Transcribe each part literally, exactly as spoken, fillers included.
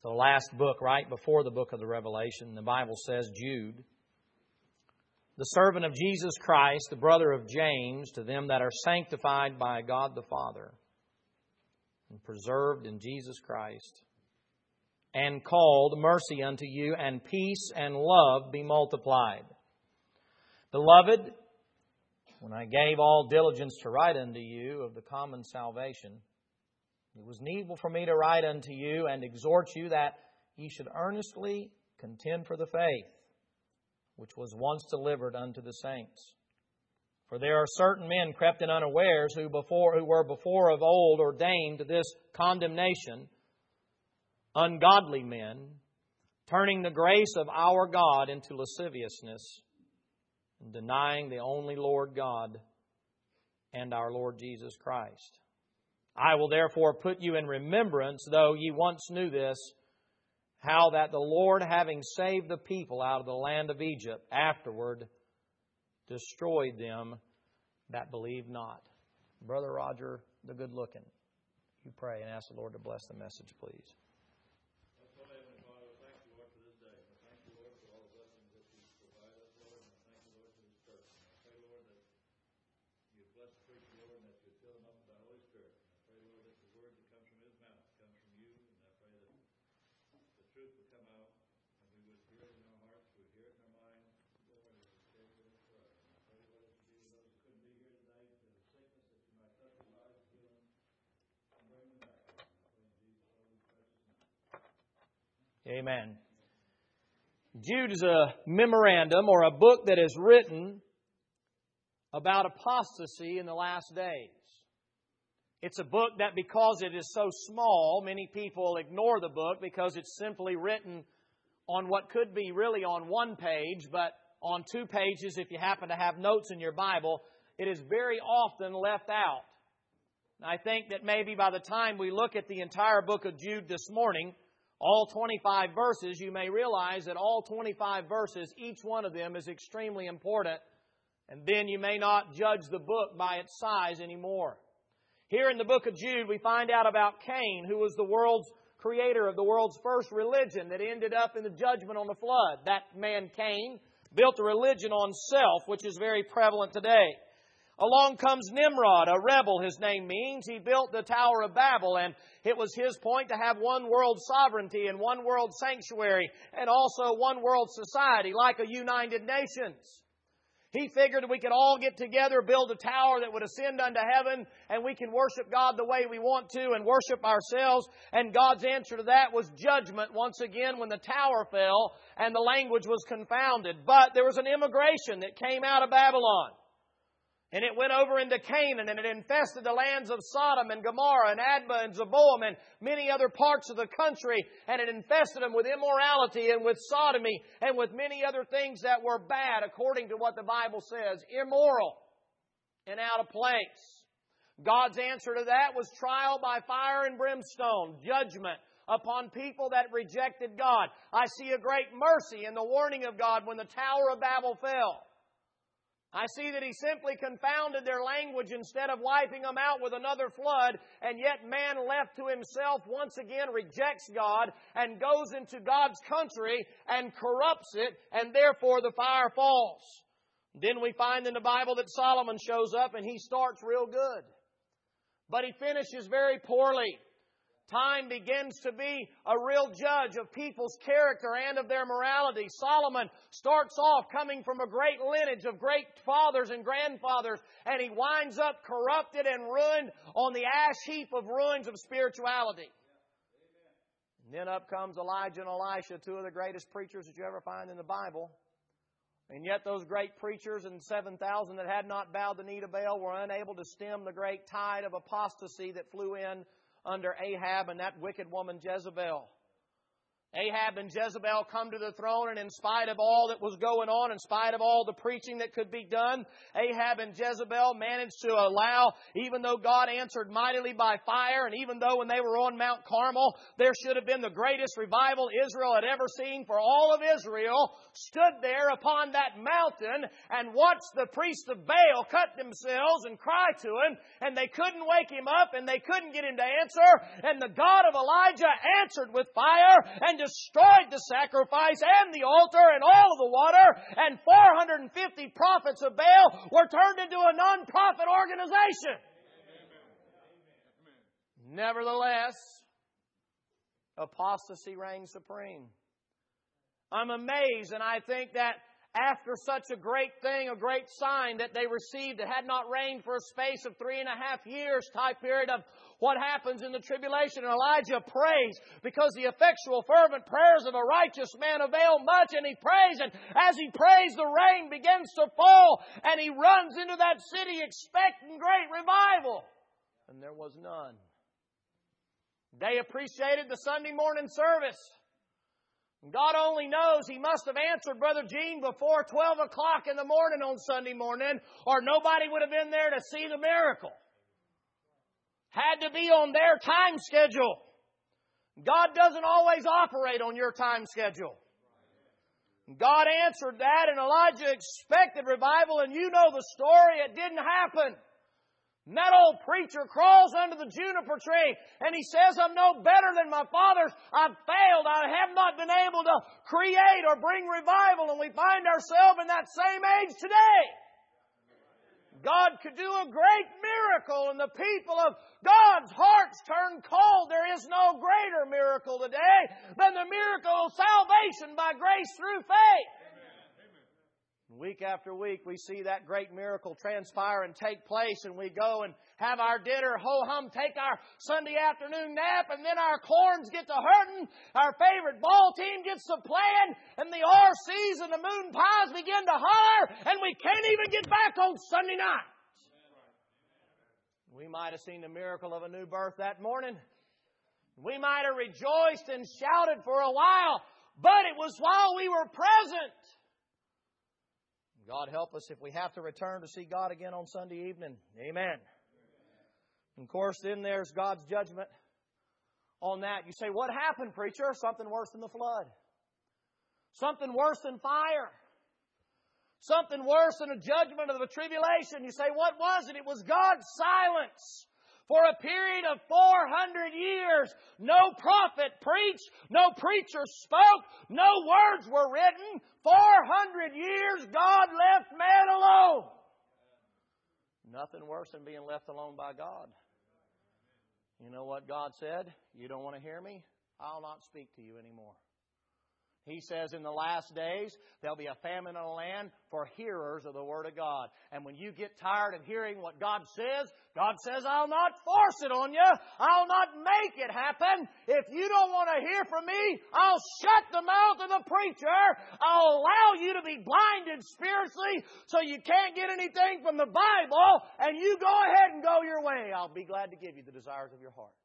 the last book right before the book of the Revelation. The Bible says, Jude, the servant of Jesus Christ, the brother of James, to them that are sanctified by God the Father and preserved in Jesus Christ, and called, mercy unto you, and peace and love be multiplied. Beloved, when I gave all diligence to write unto you of the common salvation, it was needful for me to write unto you and exhort you that ye should earnestly contend for the faith, which was once delivered unto the saints. For there are certain men crept in unawares who before who were before of old ordained to this condemnation, ungodly men, turning the grace of our God into lasciviousness, and denying the only Lord God and our Lord Jesus Christ. I will therefore put you in remembrance, though ye once knew this, how that the Lord, having saved the people out of the land of Egypt, afterward destroyed them that believed not. Brother Roger, the good-looking, you pray and ask the Lord to bless the message, please. Amen. Jude is a memorandum or a book that is written about apostasy in the last days. It's a book that, because it is so small, many people ignore the book because it's simply written on what could be really on one page, but on two pages if you happen to have notes in your Bible. It is very often left out. I think that maybe by the time we look at the entire book of Jude this morning, all twenty-five verses, you may realize that all twenty-five verses, each one of them is extremely important. And then you may not judge the book by its size anymore. Here in the book of Jude, we find out about Cain, who was the world's creator of the world's first religion that ended up in the judgment on the flood. That man, Cain, built a religion on self, which is very prevalent today. Along comes Nimrod, a rebel, his name means. He built the Tower of Babel, and it was his point to have one world sovereignty and one world sanctuary and also one world society like a United Nations. He figured we could all get together, build a tower that would ascend unto heaven, and we can worship God the way we want to and worship ourselves. And God's answer to that was judgment once again when the tower fell and the language was confounded. But there was an immigration that came out of Babylon. And it went over into Canaan, and it infested the lands of Sodom and Gomorrah and Admah and Zeboim and many other parts of the country. And it infested them with immorality and with sodomy and with many other things that were bad, according to what the Bible says, immoral and out of place. God's answer to that was trial by fire and brimstone, judgment upon people that rejected God. I see a great mercy in the warning of God when the Tower of Babel fell. I see that He simply confounded their language instead of wiping them out with another flood, and yet man left to himself once again rejects God and goes into God's country and corrupts it, and therefore the fire falls. Then we find in the Bible that Solomon shows up and he starts real good, but he finishes very poorly. Time begins to be a real judge of people's character and of their morality. Solomon starts off coming from a great lineage of great fathers and grandfathers, and he winds up corrupted and ruined on the ash heap of ruins of spirituality. And then up comes Elijah and Elisha, two of the greatest preachers that you ever find in the Bible. And yet those great preachers and seven thousand that had not bowed the knee to Baal were unable to stem the great tide of apostasy that flew in under Ahab and that wicked woman Jezebel. Ahab and Jezebel come to the throne, and in spite of all that was going on, in spite of all the preaching that could be done, Ahab and Jezebel managed to allow, even though God answered mightily by fire, and even though when they were on Mount Carmel, there should have been the greatest revival Israel had ever seen, for all of Israel stood there upon that mountain and watched the priests of Baal cut themselves and cry to Him, and they couldn't wake Him up, and they couldn't get Him to answer, and the God of Elijah answered with fire and destroyed the sacrifice and the altar and all of the water, and four hundred fifty prophets of Baal were turned into a non-profit organization. Amen. Nevertheless, apostasy reigned supreme. I'm amazed, and I think that after such a great thing, a great sign that they received that had not rained for a space of three and a half years type period of what happens in the tribulation. And Elijah prays because the effectual fervent prayers of a righteous man avail much, and he prays, and as he prays the rain begins to fall, and he runs into that city expecting great revival. And there was none. They appreciated the Sunday morning service. God only knows He must have answered Brother Gene before twelve o'clock in the morning on Sunday morning, or nobody would have been there to see the miracle. Had to be on their time schedule. God doesn't always operate on your time schedule. God answered that, and Elijah expected revival, and you know the story. It didn't happen. And that old preacher crawls under the juniper tree and he says, I'm no better than my fathers. I've failed. I have not been able to create or bring revival. And we find ourselves in that same age today. God could do a great miracle and the people of God's hearts turn cold. There is no greater miracle today than the miracle of salvation by grace through faith. Week after week, we see that great miracle transpire and take place, and we go and have our dinner, ho-hum, take our Sunday afternoon nap, and then our corns get to hurting, our favorite ball team gets to playing, and the R Cs and the moon pies begin to holler, and we can't even get back on Sunday night. We might have seen the miracle of a new birth that morning. We might have rejoiced and shouted for a while, but it was while we were present. God help us if we have to return to see God again on Sunday evening. Amen. And of course, then there's God's judgment on that. You say, what happened, preacher? Something worse than the flood. Something worse than fire. Something worse than a judgment of the tribulation. You say, what was it? It was God's silence. For a period of four hundred years, no prophet preached, no preacher spoke, no words were written. four hundred years, God left man alone. Nothing worse than being left alone by God. You know what God said? You don't want to hear me? I'll not speak to you anymore. He says in the last days, there'll be a famine in the land for hearers of the Word of God. And when you get tired of hearing what God says, God says, I'll not force it on you. I'll not make it happen. If you don't want to hear from me, I'll shut the mouth of the preacher. I'll allow you to be blinded spiritually so you can't get anything from the Bible, and you go ahead and go your way. I'll be glad to give you the desires of your heart.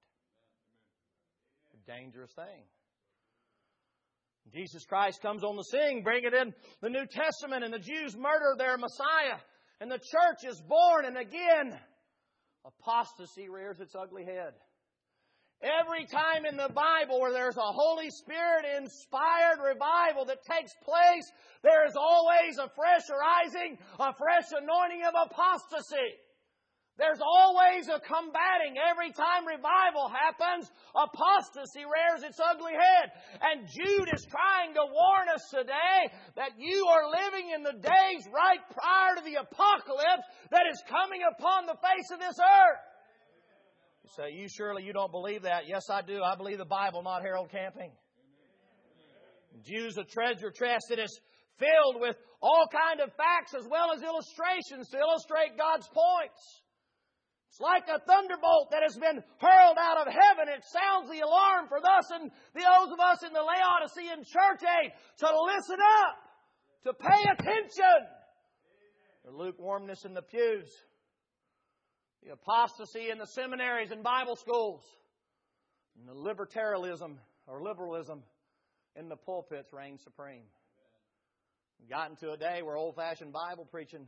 A dangerous thing. Jesus Christ comes on the scene, bringing in the New Testament, and the Jews murder their Messiah, and the church is born, and again, apostasy rears its ugly head. Every time in the Bible where there's a Holy Spirit-inspired revival that takes place, there is always a fresh arising, a fresh anointing of apostasy. There's always a combating. Every time revival happens, apostasy rears its ugly head. And Jude is trying to warn us today that you are living in the days right prior to the apocalypse that is coming upon the face of this earth. You say, you surely you don't believe that. Yes, I do. I believe the Bible, not Harold Camping. Jews a treasure chest that is filled with all kind of facts as well as illustrations to illustrate God's points. It's like a thunderbolt that has been hurled out of heaven. It sounds the alarm for us and those of us in the Laodicean church age to listen up, to pay attention. The lukewarmness in the pews, the apostasy in the seminaries and Bible schools, and the libertarianism or liberalism in the pulpits reign supreme. We've gotten to a day where old-fashioned Bible preaching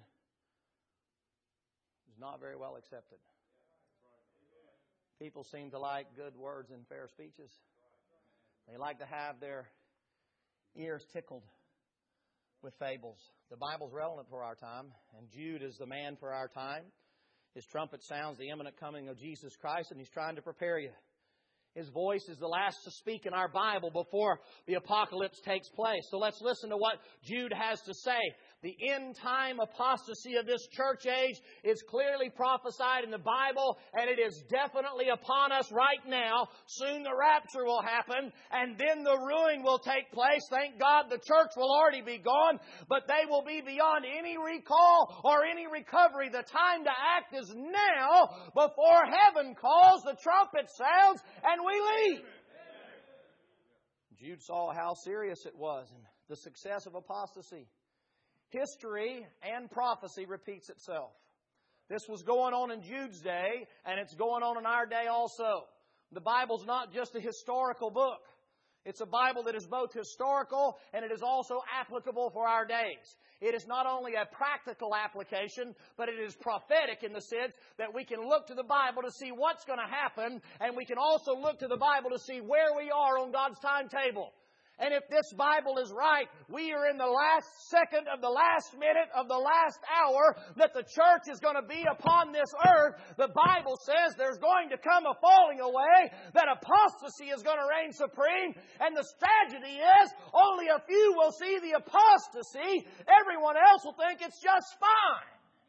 is not very well accepted. People seem to like good words and fair speeches. They like to have their ears tickled with fables. The Bible's relevant for our time, and Jude is the man for our time. His trumpet sounds the imminent coming of Jesus Christ, and he's trying to prepare you. His voice is the last to speak in our Bible before the apocalypse takes place. So let's listen to what Jude has to say. The end-time apostasy of this church age is clearly prophesied in the Bible, and it is definitely upon us right now. Soon the rapture will happen, and then the ruin will take place. Thank God the church will already be gone, but they will be beyond any recall or any recovery. The time to act is now before heaven calls, the trumpet sounds, and we leave. Jude saw how serious it was and the success of apostasy. History and prophecy repeats itself. This was going on in Jude's day, and it's going on in our day also. The Bible's not just a historical book. It's a Bible that is both historical and it is also applicable for our days. It is not only a practical application, but it is prophetic in the sense that we can look to the Bible to see what's going to happen, and we can also look to the Bible to see where we are on God's timetable. And if this Bible is right, we are in the last second of the last minute of the last hour that the church is going to be upon this earth. The Bible says there's going to come a falling away, that apostasy is going to reign supreme, and the tragedy is only a few will see the apostasy. Everyone else will think it's just fine.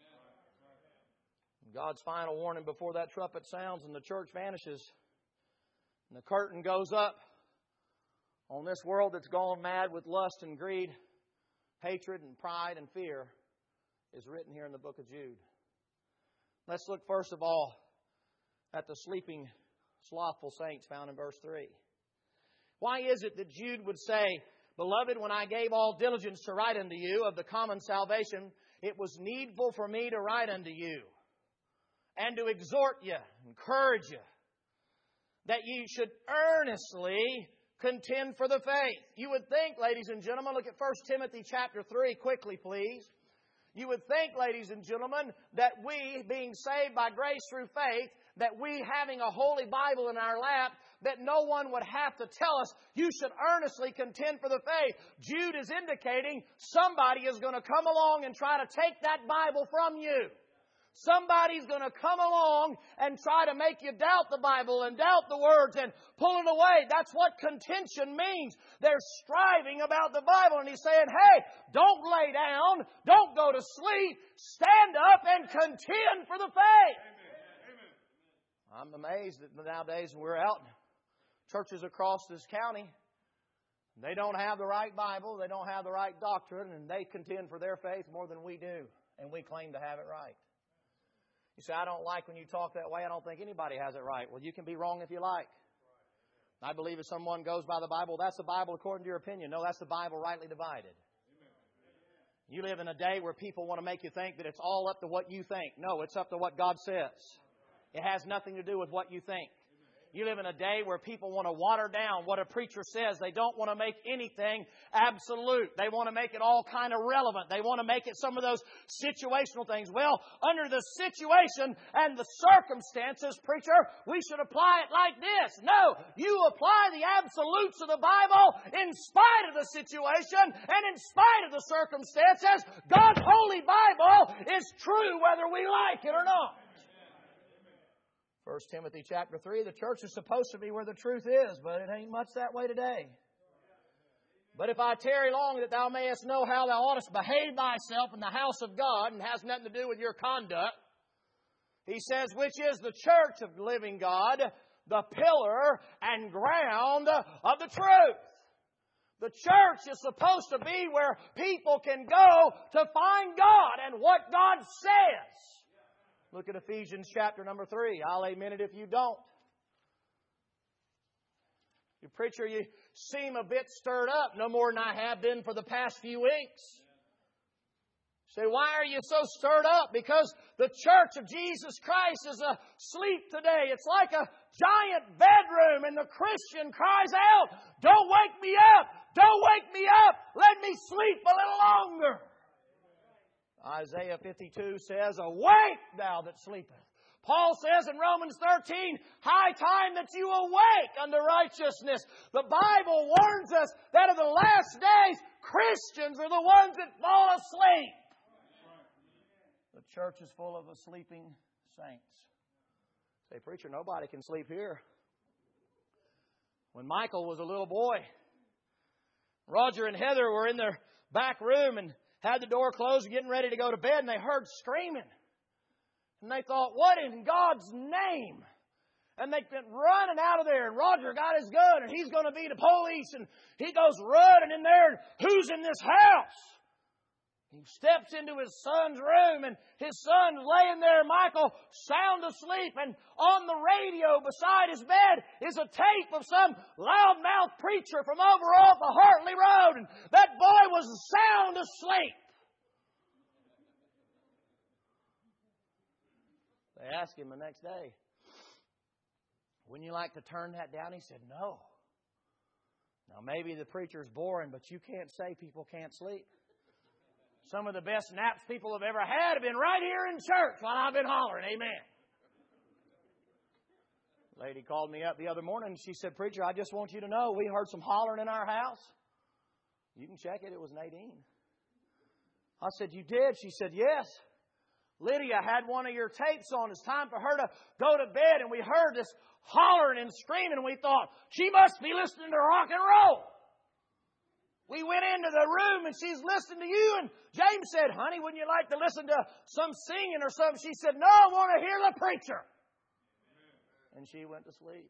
God's final warning before that trumpet sounds and the church vanishes and the curtain goes up on this world that's gone mad with lust and greed, hatred and pride and fear, is written here in the book of Jude. Let's look first of all at the sleeping, slothful saints found in verse three. Why is it that Jude would say, "Beloved, when I gave all diligence to write unto you of the common salvation, it was needful for me to write unto you, and to exhort you, encourage you, that ye should earnestly contend for the faith." You would think, ladies and gentlemen, look at First Timothy chapter three quickly, please. You would think, ladies and gentlemen, that we, being saved by grace through faith, that we, having a holy Bible in our lap, that no one would have to tell us, you should earnestly contend for the faith. Jude is indicating somebody is going to come along and try to take that Bible from you. Somebody's going to come along and try to make you doubt the Bible and doubt the words and pull it away. That's what contention means. They're striving about the Bible. And he's saying, hey, don't lay down. Don't go to sleep. Stand up and contend for the faith. Amen. I'm amazed that nowadays we're out in churches across this county. They don't have the right Bible. They don't have the right doctrine. And they contend for their faith more than we do. And we claim to have it right. You say, I don't like when you talk that way. I don't think anybody has it right. Well, you can be wrong if you like. I believe if someone goes by the Bible, that's the Bible according to your opinion. No, that's the Bible rightly divided. You live in a day where people want to make you think that it's all up to what you think. No, it's up to what God says. It has nothing to do with what you think. You live in a day where people want to water down what a preacher says. They don't want to make anything absolute. They want to make it all kind of relevant. They want to make it some of those situational things. Well, under the situation and the circumstances, preacher, we should apply it like this. No, you apply the absolutes of the Bible in spite of the situation and in spite of the circumstances. God's holy Bible is true whether we like it or not. First Timothy chapter three, the church is supposed to be where the truth is, but it ain't much that way today. But if I tarry long, that thou mayest know how thou oughtest to behave thyself in the house of God, and has nothing to do with your conduct. He says, which is the church of the living God, the pillar and ground of the truth. The church is supposed to be where people can go to find God and what God says. Look at Ephesians chapter number three. I'll amen it if you don't. You preacher, you seem a bit stirred up, no more than I have been for the past few weeks. Say, why are you so stirred up? Because the church of Jesus Christ is asleep today. It's like a giant bedroom and the Christian cries out, don't wake me up. Don't wake me up. Let me sleep a little longer. Isaiah fifty-two says, awake thou that sleepest. Paul says in Romans thirteen, high time that you awake unto righteousness. The Bible warns us that in the last days, Christians are the ones that fall asleep. The church is full of sleeping saints. Say, preacher, nobody can sleep here. When Michael was a little boy, Roger and Heather were in their back room and had the door closed, getting ready to go to bed, and they heard screaming. And they thought, what in God's name? And they went running out of there. And Roger got his gun, and he's going to be the police. And he goes running in there, and who's in this house? He steps into his son's room, and his son's laying there, Michael, sound asleep. And on the radio beside his bed is a tape of some loudmouth preacher from over off the Hartley Road. And that boy was sound asleep. They asked him the next day, wouldn't you like to turn that down? He said, no. Now, maybe the preacher's boring, but you can't say people can't sleep. Some of the best naps people have ever had have been right here in church while I've been hollering. Amen. A lady called me up the other morning and she said, preacher, I just want you to know we heard some hollering in our house. You can check it. It was Nadine. I said, you did? She said, yes. Lydia had one of your tapes on. It's time for her to go to bed. And we heard this hollering and screaming. And we thought, she must be listening to rock and roll. We went into the room and she's listening to you. And James said, honey, wouldn't you like to listen to some singing or something? She said, no, I want to hear the preacher. And she went to sleep.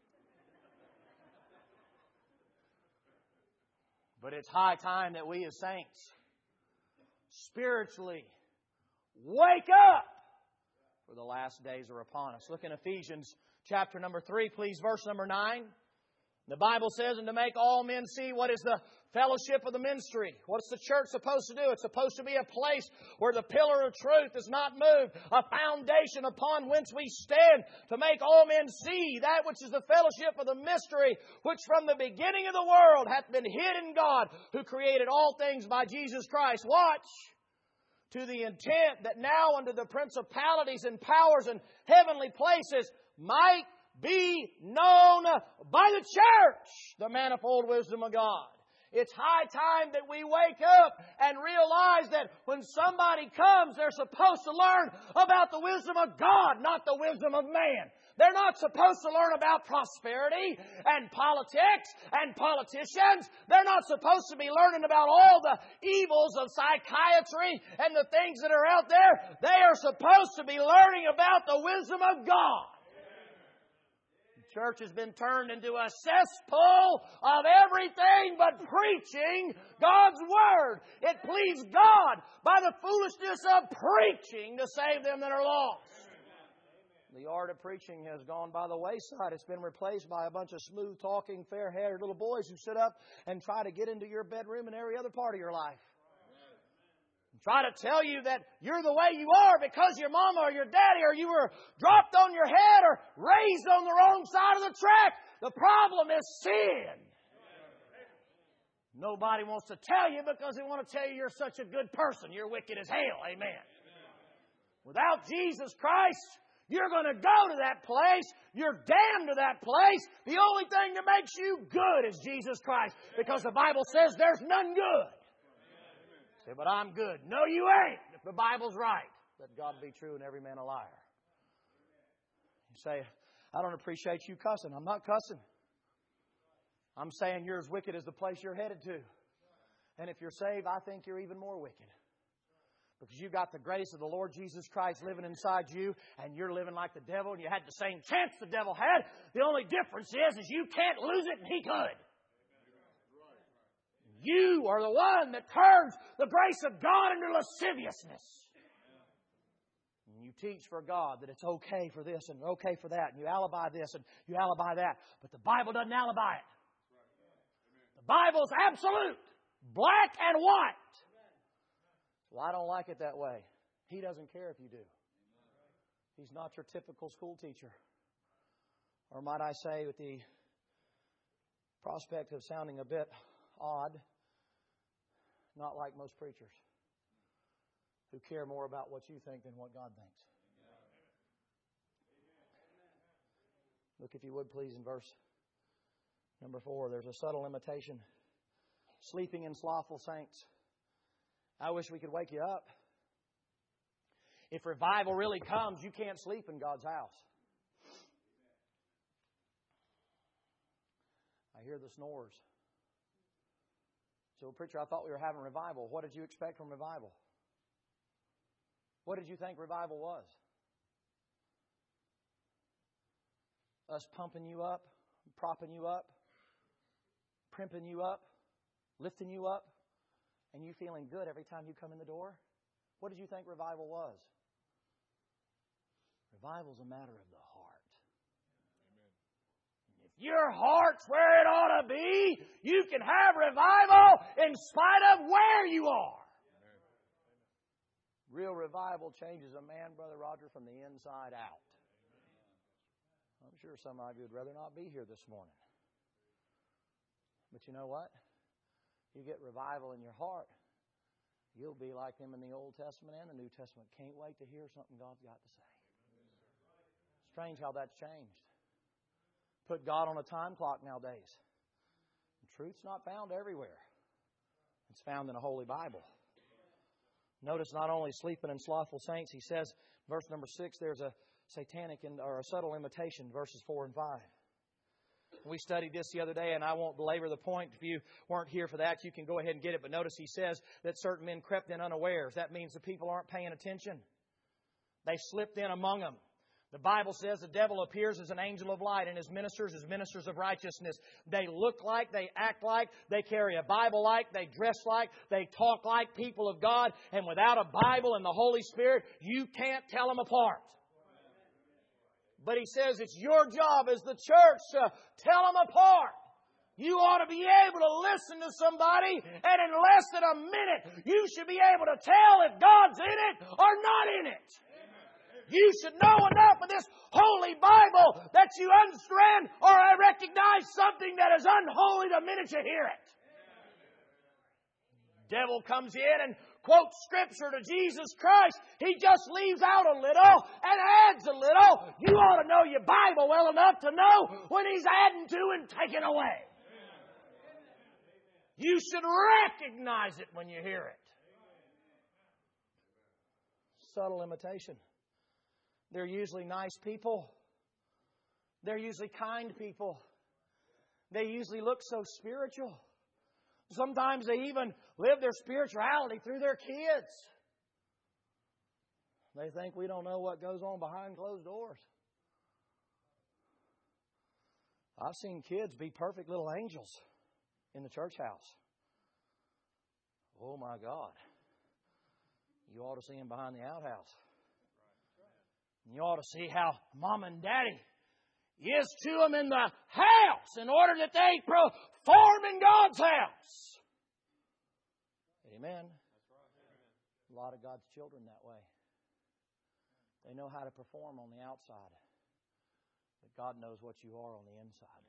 But it's high time that we as saints spiritually wake up, for the last days are upon us. Look in Ephesians chapter number three, please, verse number nine. The Bible says, and to make all men see what is the fellowship of the ministry. What's the church supposed to do? It's supposed to be a place where the pillar of truth is not moved, a foundation upon whence we stand, to make all men see that which is the fellowship of the mystery, which from the beginning of the world hath been hid in God, who created all things by Jesus Christ. Watch. To the intent that now unto the principalities and powers in heavenly places might be known by the church the manifold wisdom of God. It's high time that we wake up and realize that when somebody comes, they're supposed to learn about the wisdom of God, not the wisdom of man. They're not supposed to learn about prosperity and politics and politicians. They're not supposed to be learning about all the evils of psychiatry and the things that are out there. They are supposed to be learning about the wisdom of God. The church has been turned into a cesspool of everything but preaching God's Word. It pleased God by the foolishness of preaching to save them that are lost. The art of preaching has gone by the wayside. It's been replaced by a bunch of smooth-talking, fair-haired little boys who sit up and try to get into your bedroom and every other part of your life. And try to tell you that you're the way you are because your mama or your daddy or you were dropped on your head or raised on the wrong side of the track. The problem is sin. Nobody wants to tell you because they want to tell you you're such a good person. You're wicked as hell. Amen. Without Jesus Christ, you're going to go to that place. You're damned to that place. The only thing that makes you good is Jesus Christ. Because the Bible says there's none good. Say, but I'm good. No, you ain't. If the Bible's right, let God be true and every man a liar. You say, I don't appreciate you cussing. I'm not cussing. I'm saying you're as wicked as the place you're headed to. And if you're saved, I think you're even more wicked. Because you've got the grace of the Lord Jesus Christ living inside you, and you're living like the devil, and you had the same chance the devil had. The only difference is, is you can't lose it, and he could. You are the one that turns the grace of God into lasciviousness. And you teach for God that it's okay for this and okay for that, and you alibi this and you alibi that. But the Bible doesn't alibi it. The Bible's absolute, black and white. Well, I don't like it that way. He doesn't care if you do. He's not your typical school teacher. Or might I say, with the prospect of sounding a bit odd. Not like most preachers who care more about what you think than what God thinks. Look, if you would, please, in verse number four. There's a subtle imitation. Sleeping in slothful saints. I wish we could wake you up. If revival really comes, you can't sleep in God's house. I hear the snores. So, preacher, I thought we were having revival. What did you expect from revival? What did you think revival was? Us pumping you up, propping you up, primping you up, lifting you up, and you feeling good every time you come in the door? What did you think revival was? Revival is a matter of the heart. If your heart's where it ought to be, you can have revival in spite of where you are. Real revival changes a man, Brother Roger, from the inside out. I'm sure some of you would rather not be here this morning. But you know what? You get revival in your heart, you'll be like them in the Old Testament and the New Testament. Can't wait to hear something God's got to say. Strange how that's changed. Put God on a time clock nowadays. The truth's not found everywhere. It's found in a Holy Bible. Notice not only sleeping in slothful saints, he says, verse number six, there's a satanic or a subtle imitation, verses four and five. We studied this the other day, and I won't belabor the point. If you weren't here for that, you can go ahead and get it. But notice he says that certain men crept in unawares. That means the people aren't paying attention. They slipped in among them. The Bible says the devil appears as an angel of light and his ministers as ministers of righteousness. They look like, they act like, they carry a Bible like, they dress like, they talk like people of God. And without a Bible and the Holy Spirit, you can't tell them apart. But he says it's your job as the church to tell them apart. You ought to be able to listen to somebody, and in less than a minute, you should be able to tell if God's in it or not in it. You should know enough of this Holy Bible that you understand or recognize something that is unholy the minute you hear it. Devil comes in and quotes Scripture to Jesus Christ. He just leaves out a little and adds a little. You ought to know your Bible well enough to know when he's adding to and taking away. You should recognize it when you hear it. Subtle imitation. They're usually nice people. They're usually kind people. They usually look so spiritual. Sometimes they even live their spirituality through their kids. They think we don't know what goes on behind closed doors. I've seen kids be perfect little angels in the church house. Oh my God. You ought to see them behind the outhouse. You ought to see how Mom and Daddy is to them in the house in order that they perform in God's house. Amen. A lot of God's children that way. They know how to perform on the outside, but God knows what you are on the inside.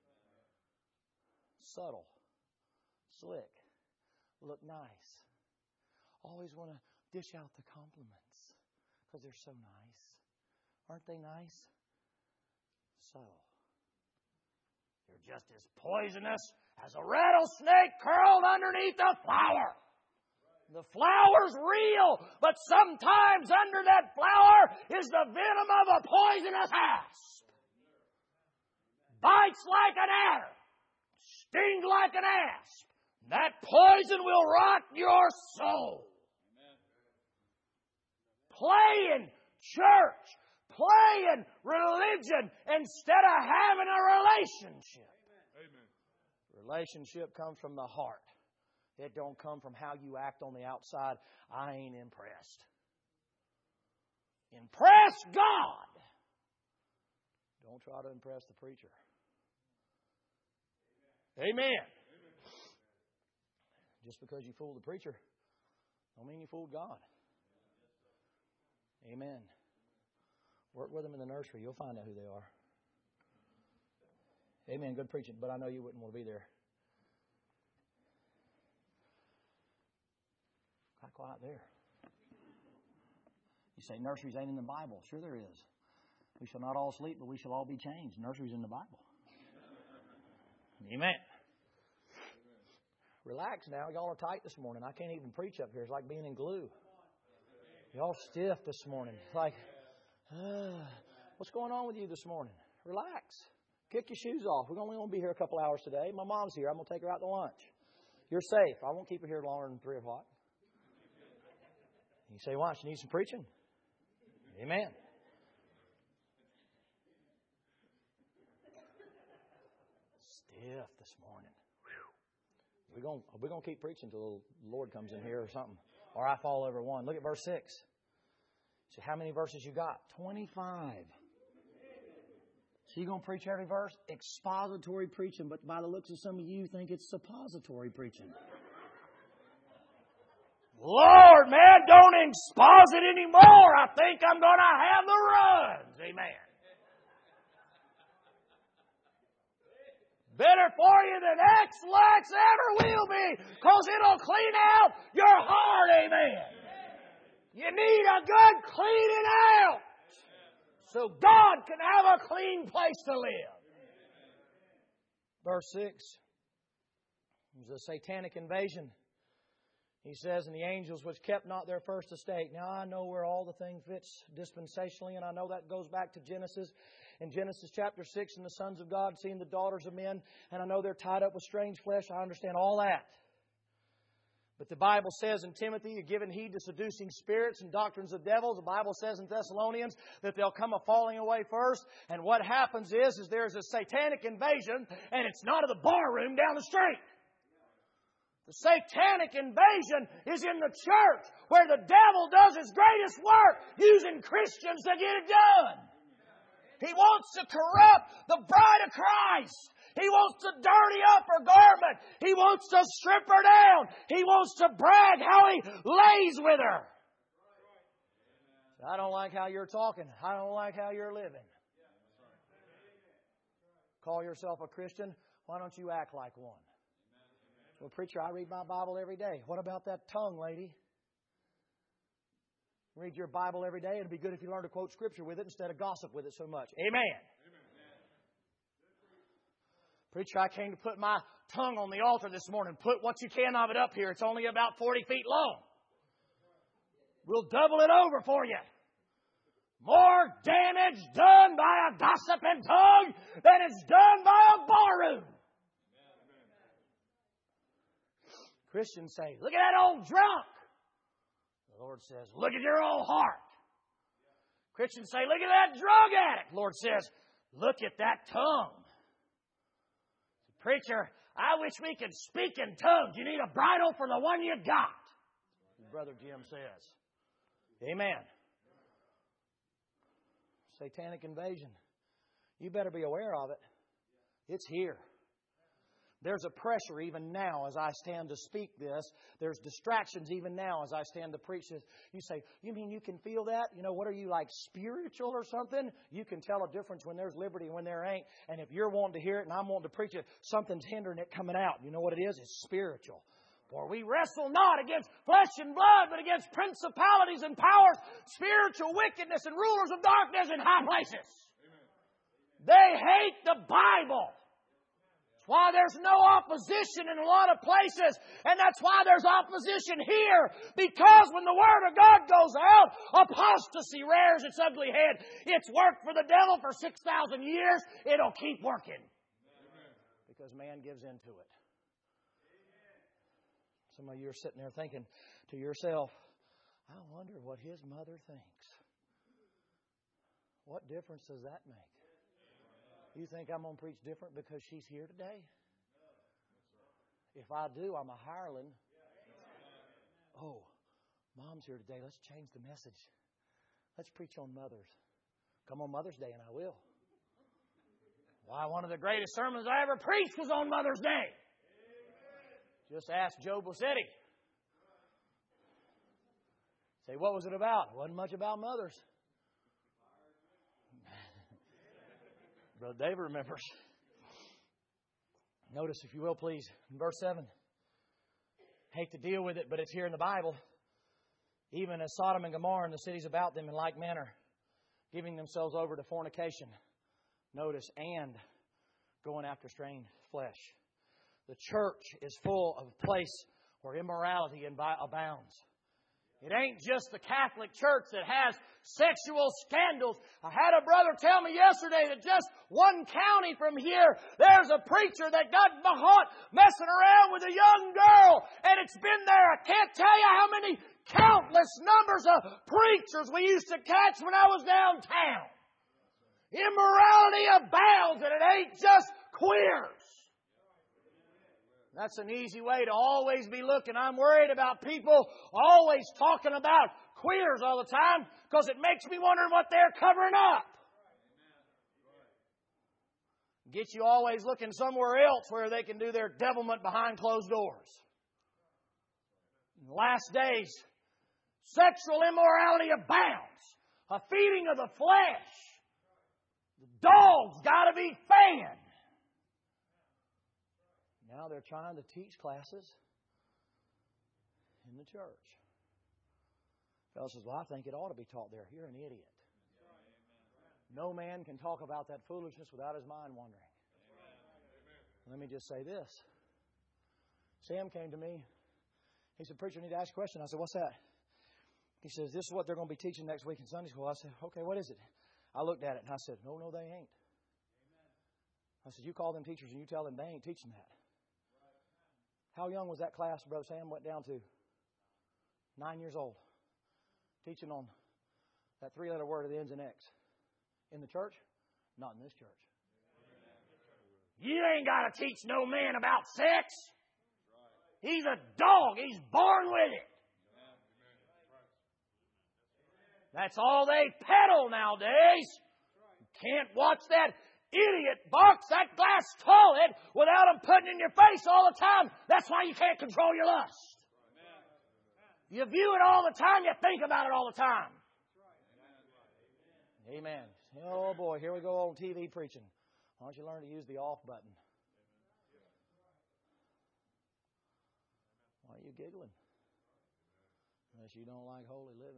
Subtle, slick, look nice. Always want to dish out the compliments because they're so nice. Aren't they nice? Subtle. They're just as poisonous as a rattlesnake curled underneath a flower. The flower's real, but sometimes under that flower is the venom of a poisonous asp. Bites like an adder, stings like an asp. That poison will rot your soul. Playing church, playing religion instead of having a relationship. Amen. Relationship comes from the heart. It don't come from how you act on the outside. I ain't impressed. Impress God. Don't try to impress the preacher. Amen. Amen. Just because you fooled the preacher, don't mean you fooled God. Amen. Work with them in the nursery. You'll find out who they are. Amen. Good preaching, but I know you wouldn't want to be there. quiet there. You say nurseries ain't in the Bible. Sure there is. We shall not all sleep, but we shall all be changed. Nursery's in the Bible. Amen. Relax now. Y'all are tight this morning. I can't even preach up here. It's like being in glue. Y'all stiff this morning. It's like, uh, what's going on with you this morning? Relax. Kick your shoes off. We're only going to be here a couple hours today. My mom's here. I'm going to take her out to lunch. You're safe. I won't keep her here longer than three o'clock. You say, why? She needs some preaching. Amen. Stiff this morning. We're going, we're going to keep preaching until the Lord comes in here or something. Or I fall over one. Look at verse six. So how many verses you got? twenty-five. So you're going to preach every verse? Expository preaching. But by the looks of some of you, think it's suppository preaching. Lord, man, don't exposit anymore. I think I'm going to have the runs. Amen. Better for you than X-Lax ever will be, because it'll clean out your heart. Amen. You need a good cleaning out so God can have a clean place to live. Verse six. It was a satanic invasion. He says, and the angels which kept not their first estate. Now I know where all the thing fits dispensationally, and I know that goes back to Genesis. In Genesis chapter six, and the sons of God seeing the daughters of men, and I know they're tied up with strange flesh. I understand all that. But the Bible says in Timothy, you're giving heed to seducing spirits and doctrines of devils. The Bible says in Thessalonians that there'll come a falling away first. And what happens is, is there's a satanic invasion, and it's not of the bar room down the street. The satanic invasion is in the church, where the devil does his greatest work using Christians to get it done. He wants to corrupt the bride of Christ. He wants to dirty up her garment. He wants to strip her down. He wants to brag how he lays with her. I don't like how you're talking. I don't like how you're living. Call yourself a Christian? Why don't you act like one? Well, preacher, I read my Bible every day. What about that tongue, lady? Read your Bible every day. It'd be good if you learned to quote Scripture with it instead of gossip with it so much. Amen. Amen. Preacher, I came to put my tongue on the altar this morning. Put what you can of it up here. It's only about forty feet long. We'll double it over for you. More damage done by a gossiping tongue than it's done by a barroom. Christians say, look at that old drunk. The Lord says, look at your old heart. Christians say, look at that drug addict. The Lord says, look at that tongue. Preacher, I wish we could speak in tongues. You need a bridle for the one you got. Brother Jim says. Amen. Satanic invasion. You better be aware of it. It's here. There's a pressure even now as I stand to speak this. There's distractions even now as I stand to preach this. You say, you mean you can feel that? You know, what are you, like spiritual or something? You can tell a difference when there's liberty and when there ain't. And if you're wanting to hear it and I'm wanting to preach it, something's hindering it coming out. You know what it is? It's spiritual. For we wrestle not against flesh and blood, but against principalities and powers, spiritual wickedness and rulers of darkness in high places. Amen. They hate the Bible. Why there's no opposition in a lot of places. And that's why there's opposition here. Because when the Word of God goes out, apostasy rears its ugly head. It's worked for the devil for six thousand years. It'll keep working. Amen. Because man gives into it. Some of you are sitting there thinking to yourself, I wonder what his mother thinks. What difference does that make? You think I'm going to preach different because she's here today? If I do, I'm a hireling. Oh, Mom's here today. Let's change the message. Let's preach on mothers. Come on Mother's Day, and I will. Why, one of the greatest sermons I ever preached was on Mother's Day. Just ask Joe Bossetti. Say, what was it about? It wasn't much about mothers. Brother David remembers. Notice, if you will, please, in verse seven. Hate to deal with it, but it's here in the Bible. even as Sodom and Gomorrah and the cities about them in like manner, giving themselves over to fornication. Notice, and going after strange flesh. The church is full of a place where immorality abounds. It ain't just the Catholic Church that has sexual scandals. I had a brother tell me yesterday that just one county from here, there's a preacher that got caught messing around with a young girl. And it's been there. I can't tell you how many countless numbers of preachers we used to catch when I was downtown. Immorality abounds, and it ain't just queers. That's an easy way to always be looking. I'm worried about people always talking about queers all the time because it makes me wonder what they're covering up. Get you always looking somewhere else where they can do their devilment behind closed doors. In the last days, sexual immorality abounds. A feeding of the flesh. The dog's got to be fanned. Now they're trying to teach classes in the church. Fellow says, well, I think it ought to be taught there. You're an idiot. No man can talk about that foolishness without his mind wandering. Let me just say this. Sam came to me. He said, preacher, I need to ask a question. I said, what's that? He says, this is what they're going to be teaching next week in Sunday school. I said, okay, what is it? I looked at it and I said, no, no, they ain't. I said, you call them teachers and you tell them they ain't teaching that. How young was that class Brother Sam went down to? Nine years old. Teaching on that three-letter word that ends in X. In the church? Not in this church. You ain't got to teach no man about sex. He's a dog. He's born with it. That's all they peddle nowadays. You can't watch that idiot box that glass toilet without them putting in your face all the time. That's why you can't control your lust. You view it all the time. You think about it all the time. Amen. Oh boy, here we go on T V preaching. Why don't you learn to use the off button? Why are you giggling? Unless you don't like holy living.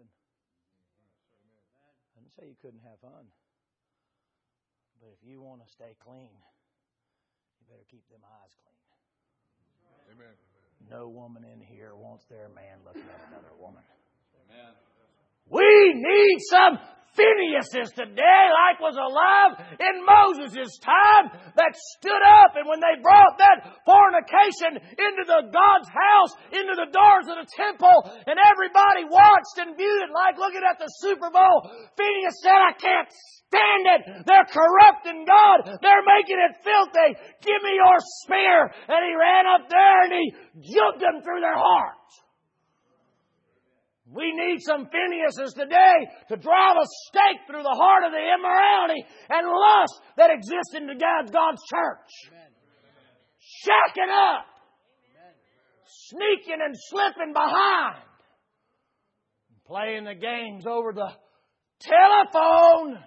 I didn't say you couldn't have fun. But if you want to stay clean, you better keep them eyes clean. Amen. No woman in here wants their man looking at another woman. Amen. We need some Phineases today, like was alive in Moses' time, that stood up, and when they brought that fornication into the God's house, into the doors of the temple, and everybody watched and viewed it like looking at the Super Bowl, Phineas said, I can't stand it. They're corrupting God. They're making it filthy. Give me your spear. And he ran up there and he jumped them through their hearts. We need some Phineases today to drive a stake through the heart of the immorality and lust that exists in the God's, God's church. Amen. Shacking up. Amen. Sneaking and slipping behind. Playing the games over the telephone.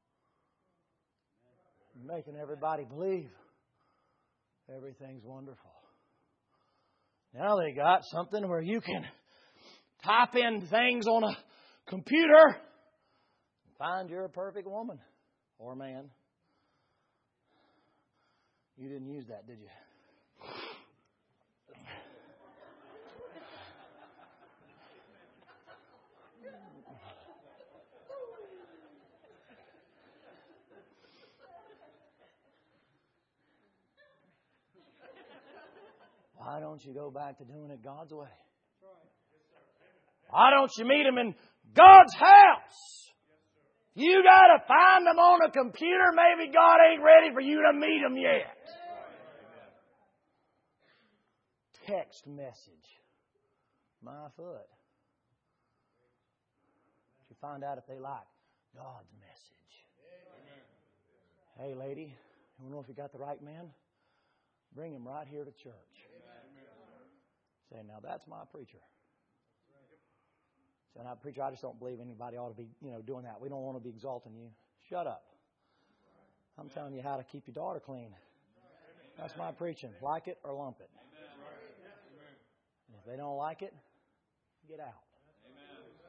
Making everybody believe everything's wonderful. Now they got something where you can type in things on a computer and find you're a perfect woman or man. You didn't use that, did you? Why don't you go back to doing it God's way? Why don't you meet them in God's house? You got to find them on a computer. Maybe God ain't ready for you to meet them yet. Text message. My foot. You find out if they like God's message. Hey, lady, you want to know if you got the right man? Bring him right here to church. Say, now that's my preacher. Say, now, preacher, I just don't believe anybody ought to be, you know, doing that. We don't want to be exalting you. Shut up. I'm telling you how to keep your daughter clean. That's my preaching. Like it or lump it. And if they don't like it, get out.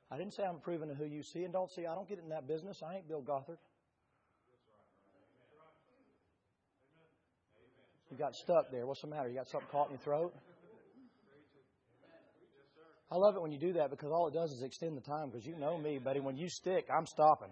I didn't say I'm approving of who you see and don't see. I don't get in that business. I ain't Bill Gothard. You got stuck there. What's the matter? You got something caught in your throat? I love it when you do that because all it does is extend the time. Because you know me, buddy. When you stick, I'm stopping.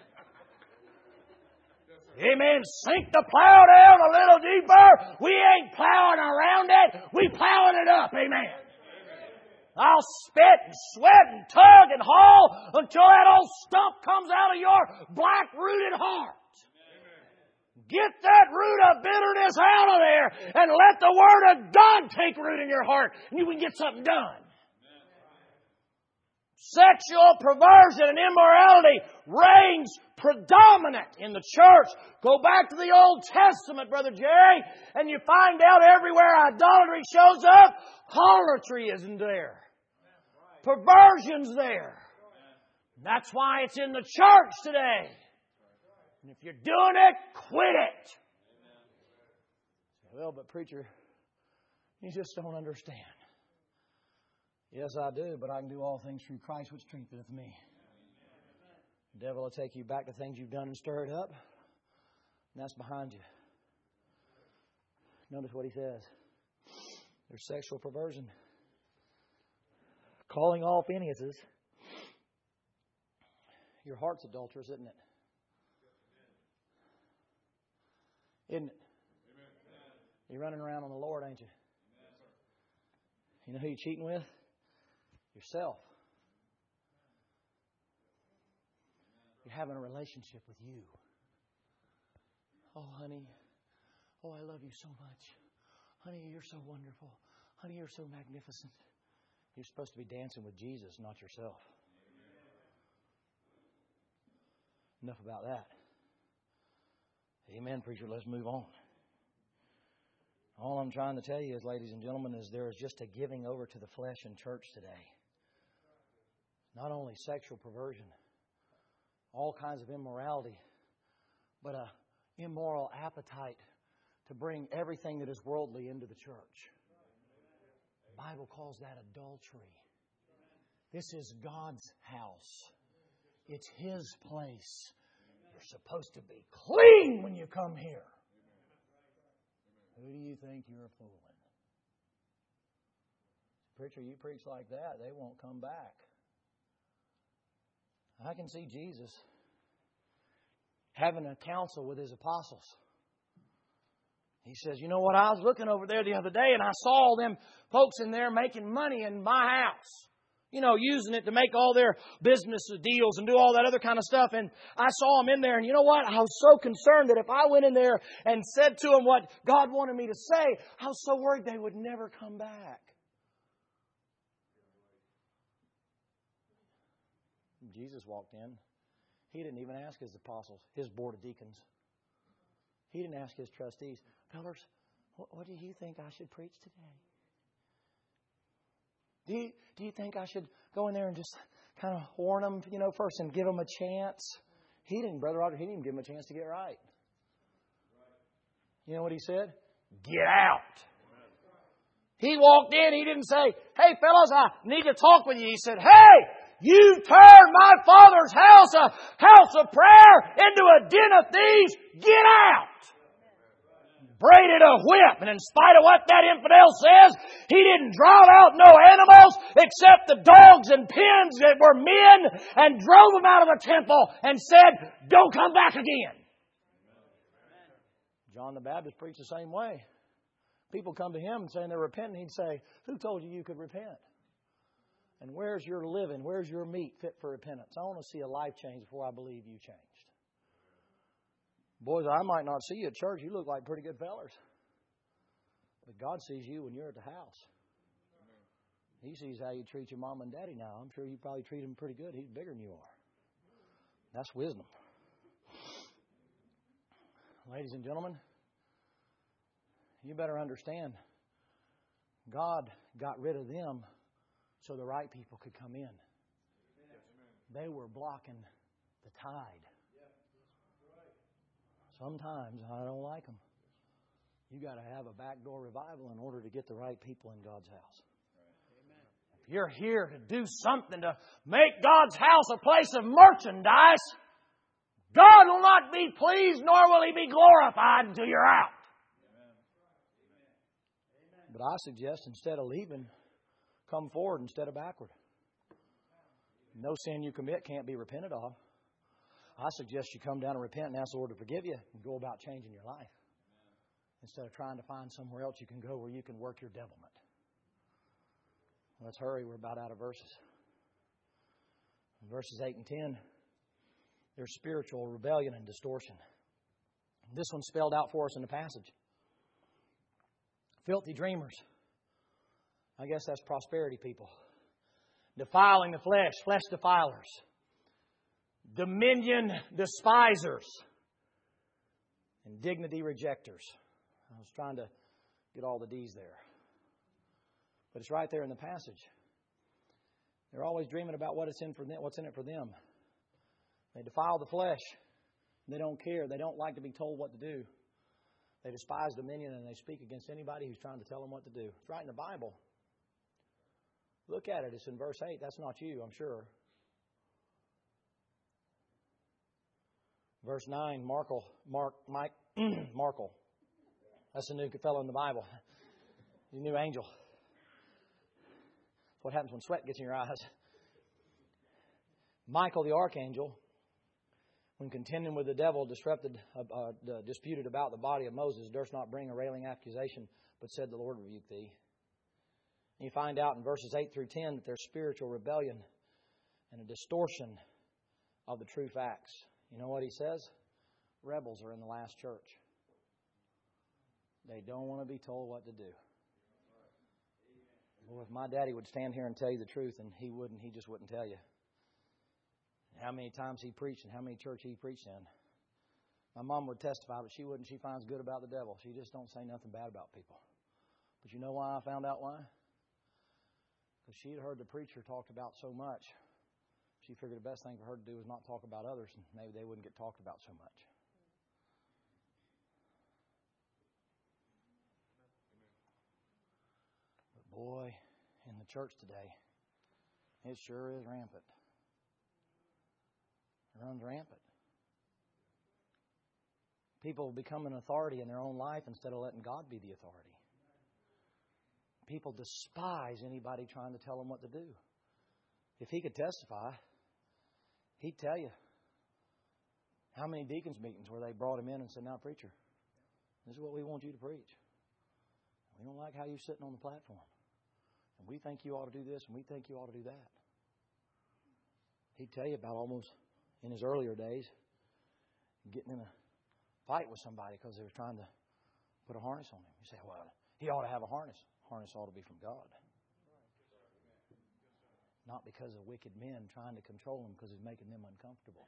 Amen. Sink the plow down a little deeper. We ain't plowing around it. We plowing it up. Amen. I'll spit and sweat and tug and haul until that old stump comes out of your black-rooted heart. Get that root of bitterness out of there and let the Word of God take root in your heart and you can get something done. Sexual perversion and immorality reigns predominant in the church. Go back to the Old Testament, Brother Jerry, and you find out everywhere idolatry shows up, harlotry isn't there. Perversion's there. That's why it's in the church today. And if you're doing it, quit it. Well, but preacher, you just don't understand. Yes, I do, but I can do all things through Christ which strengtheneth me. The devil will take you back to things you've done and stir it up. And that's behind you. Notice what he says. There's sexual perversion. Calling all Phinehas's. Your heart's adulterous, isn't it? Isn't it? You're running around on the Lord, ain't you? You know who you're cheating with? Yourself. You're having a relationship with you. Oh, honey. Oh, I love you so much. Honey, you're so wonderful. Honey, you're so magnificent. You're supposed to be dancing with Jesus, not yourself. Enough about that. Amen, preacher. Let's move on. All I'm trying to tell you is, ladies and gentlemen, is there is just a giving over to the flesh in church today. Not only sexual perversion, all kinds of immorality, but a immoral appetite to bring everything that is worldly into the church. The Bible calls that adultery. This is God's house. It's His place. You're supposed to be clean when you come here. Who do you think you're fooling? Preacher, you preach like that, they won't come back. I can see Jesus having a council with His apostles. He says, you know what, I was looking over there the other day and I saw all them folks in there making money in my house. You know, using it to make all their business deals and do all that other kind of stuff. And I saw them in there, and you know what? I was so concerned that if I went in there and said to them what God wanted me to say, I was so worried they would never come back. Jesus walked in. He didn't even ask His apostles, His board of deacons. He didn't ask His trustees, fellas, what, what do you think I should preach today? Do you, do you think I should go in there and just kind of warn them, you know, first and give them a chance? He didn't, Brother Roger, he didn't even give them a chance to get right. You know what he said? Get out. He walked in, he didn't say, hey, fellas, I need to talk with you. He said, hey, you turned my Father's house, a house of prayer, into a den of thieves. Get out. Braided a whip, and in spite of what that infidel says, he didn't drive out no animals except the dogs and pens that were men, and drove them out of the temple and said, don't come back again. John the Baptist preached the same way. People come to him saying they're repenting. He'd say, who told you you could repent? And where's your living? Where's your meat fit for repentance? I want to see a life change before I believe you changed. Boys, I might not see you at church. You look like pretty good fellers. But God sees you when you're at the house. He sees how you treat your mom and daddy now. I'm sure you probably treat him pretty good. He's bigger than you are. That's wisdom. Ladies and gentlemen, you better understand, God got rid of them so the right people could come in. They were blocking the tide. Sometimes I don't like them. You got to have a backdoor revival in order to get the right people in God's house. you're here to do something to make God's house a place of merchandise, God will not be pleased, nor will He be glorified until you're out. But I suggest instead of leaving, come forward instead of backward. No sin you commit can't be repented of. I suggest you come down and repent and ask the Lord to forgive you and go about changing your life. Instead of trying to find somewhere else you can go where you can work your devilment. Let's hurry. We're about out of verses. In verses eight and ten, there's spiritual rebellion and distortion. This one's spelled out for us in the passage. Filthy dreamers. I guess that's prosperity people. Defiling the flesh, flesh defilers. Dominion despisers. And dignity rejectors. I was trying to get all the D's there. But it's right there in the passage. They're always dreaming about what it's in for them, what's in it for them. They defile the flesh. They don't care. They don't like to be told what to do. They despise dominion and they speak against anybody who's trying to tell them what to do. It's right in the Bible. Look at it. It's in verse eight. That's not you, I'm sure. Verse nine, Markle, Mark, Mike, Markle. That's a new fellow in the Bible. He's a new angel. That's what happens when sweat gets in your eyes. Michael the archangel, when contending with the devil, disrupted, uh, uh, disputed about the body of Moses, durst not bring a railing accusation, but said, "The Lord rebuke thee." And you find out in verses eight through ten that there's spiritual rebellion and a distortion of the true facts. You know what he says? Rebels are in the last church. They don't want to be told what to do. Well, if my daddy would stand here and tell you the truth, and he wouldn't, he just wouldn't tell you. How many times he preached and how many church he preached in. My mom would testify, but she wouldn't. She finds good about the devil. She just don't say nothing bad about people. But you know why I found out why? Because she had heard the preacher talked about so much. She figured the best thing for her to do was not talk about others, and maybe they wouldn't get talked about so much. But boy, in the church today, it sure is rampant. It runs rampant. People become an authority in their own life instead of letting God be the authority. People despise anybody trying to tell them what to do. If he could testify, he'd tell you how many deacons meetings where they brought him in and said, "Now, preacher, this is what we want you to preach. We don't like how you're sitting on the platform. And we think you ought to do this and we think you ought to do that." He'd tell you about almost, in his earlier days, getting in a fight with somebody because they were trying to put a harness on him. You say, "Well, he ought to have a harness." Harness ought to be from God. Not because of wicked men trying to control him because he's making them uncomfortable.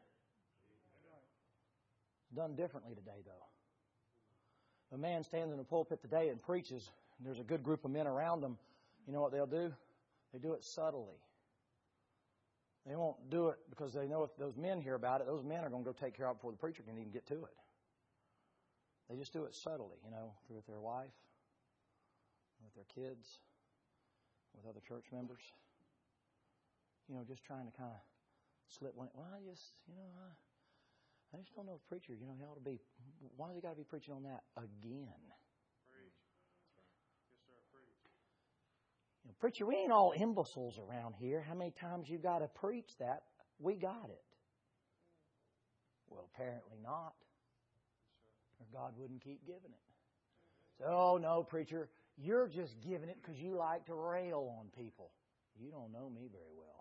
It's done differently today, though. A man stands in a pulpit today and preaches, and there's a good group of men around him. You know what they'll do? They do it subtly. They won't do it because they know if those men hear about it, those men are going to go take care of it before the preacher can even get to it. They just do it subtly, you know, with their wife, with their kids, with other church members. You know, just trying to kind of slip one. Well, I just, you know, I, I just don't know if preacher, you know, he ought to be, why does he got to be preaching on that again? Preach. That's right. Yes, sir, preach. You know, preacher, we ain't all imbeciles around here. How many times you got to preach that? We got it. Well, apparently not. Or God wouldn't keep giving it. So, oh, no, preacher, you're just giving it because you like to rail on people. You don't know me very well.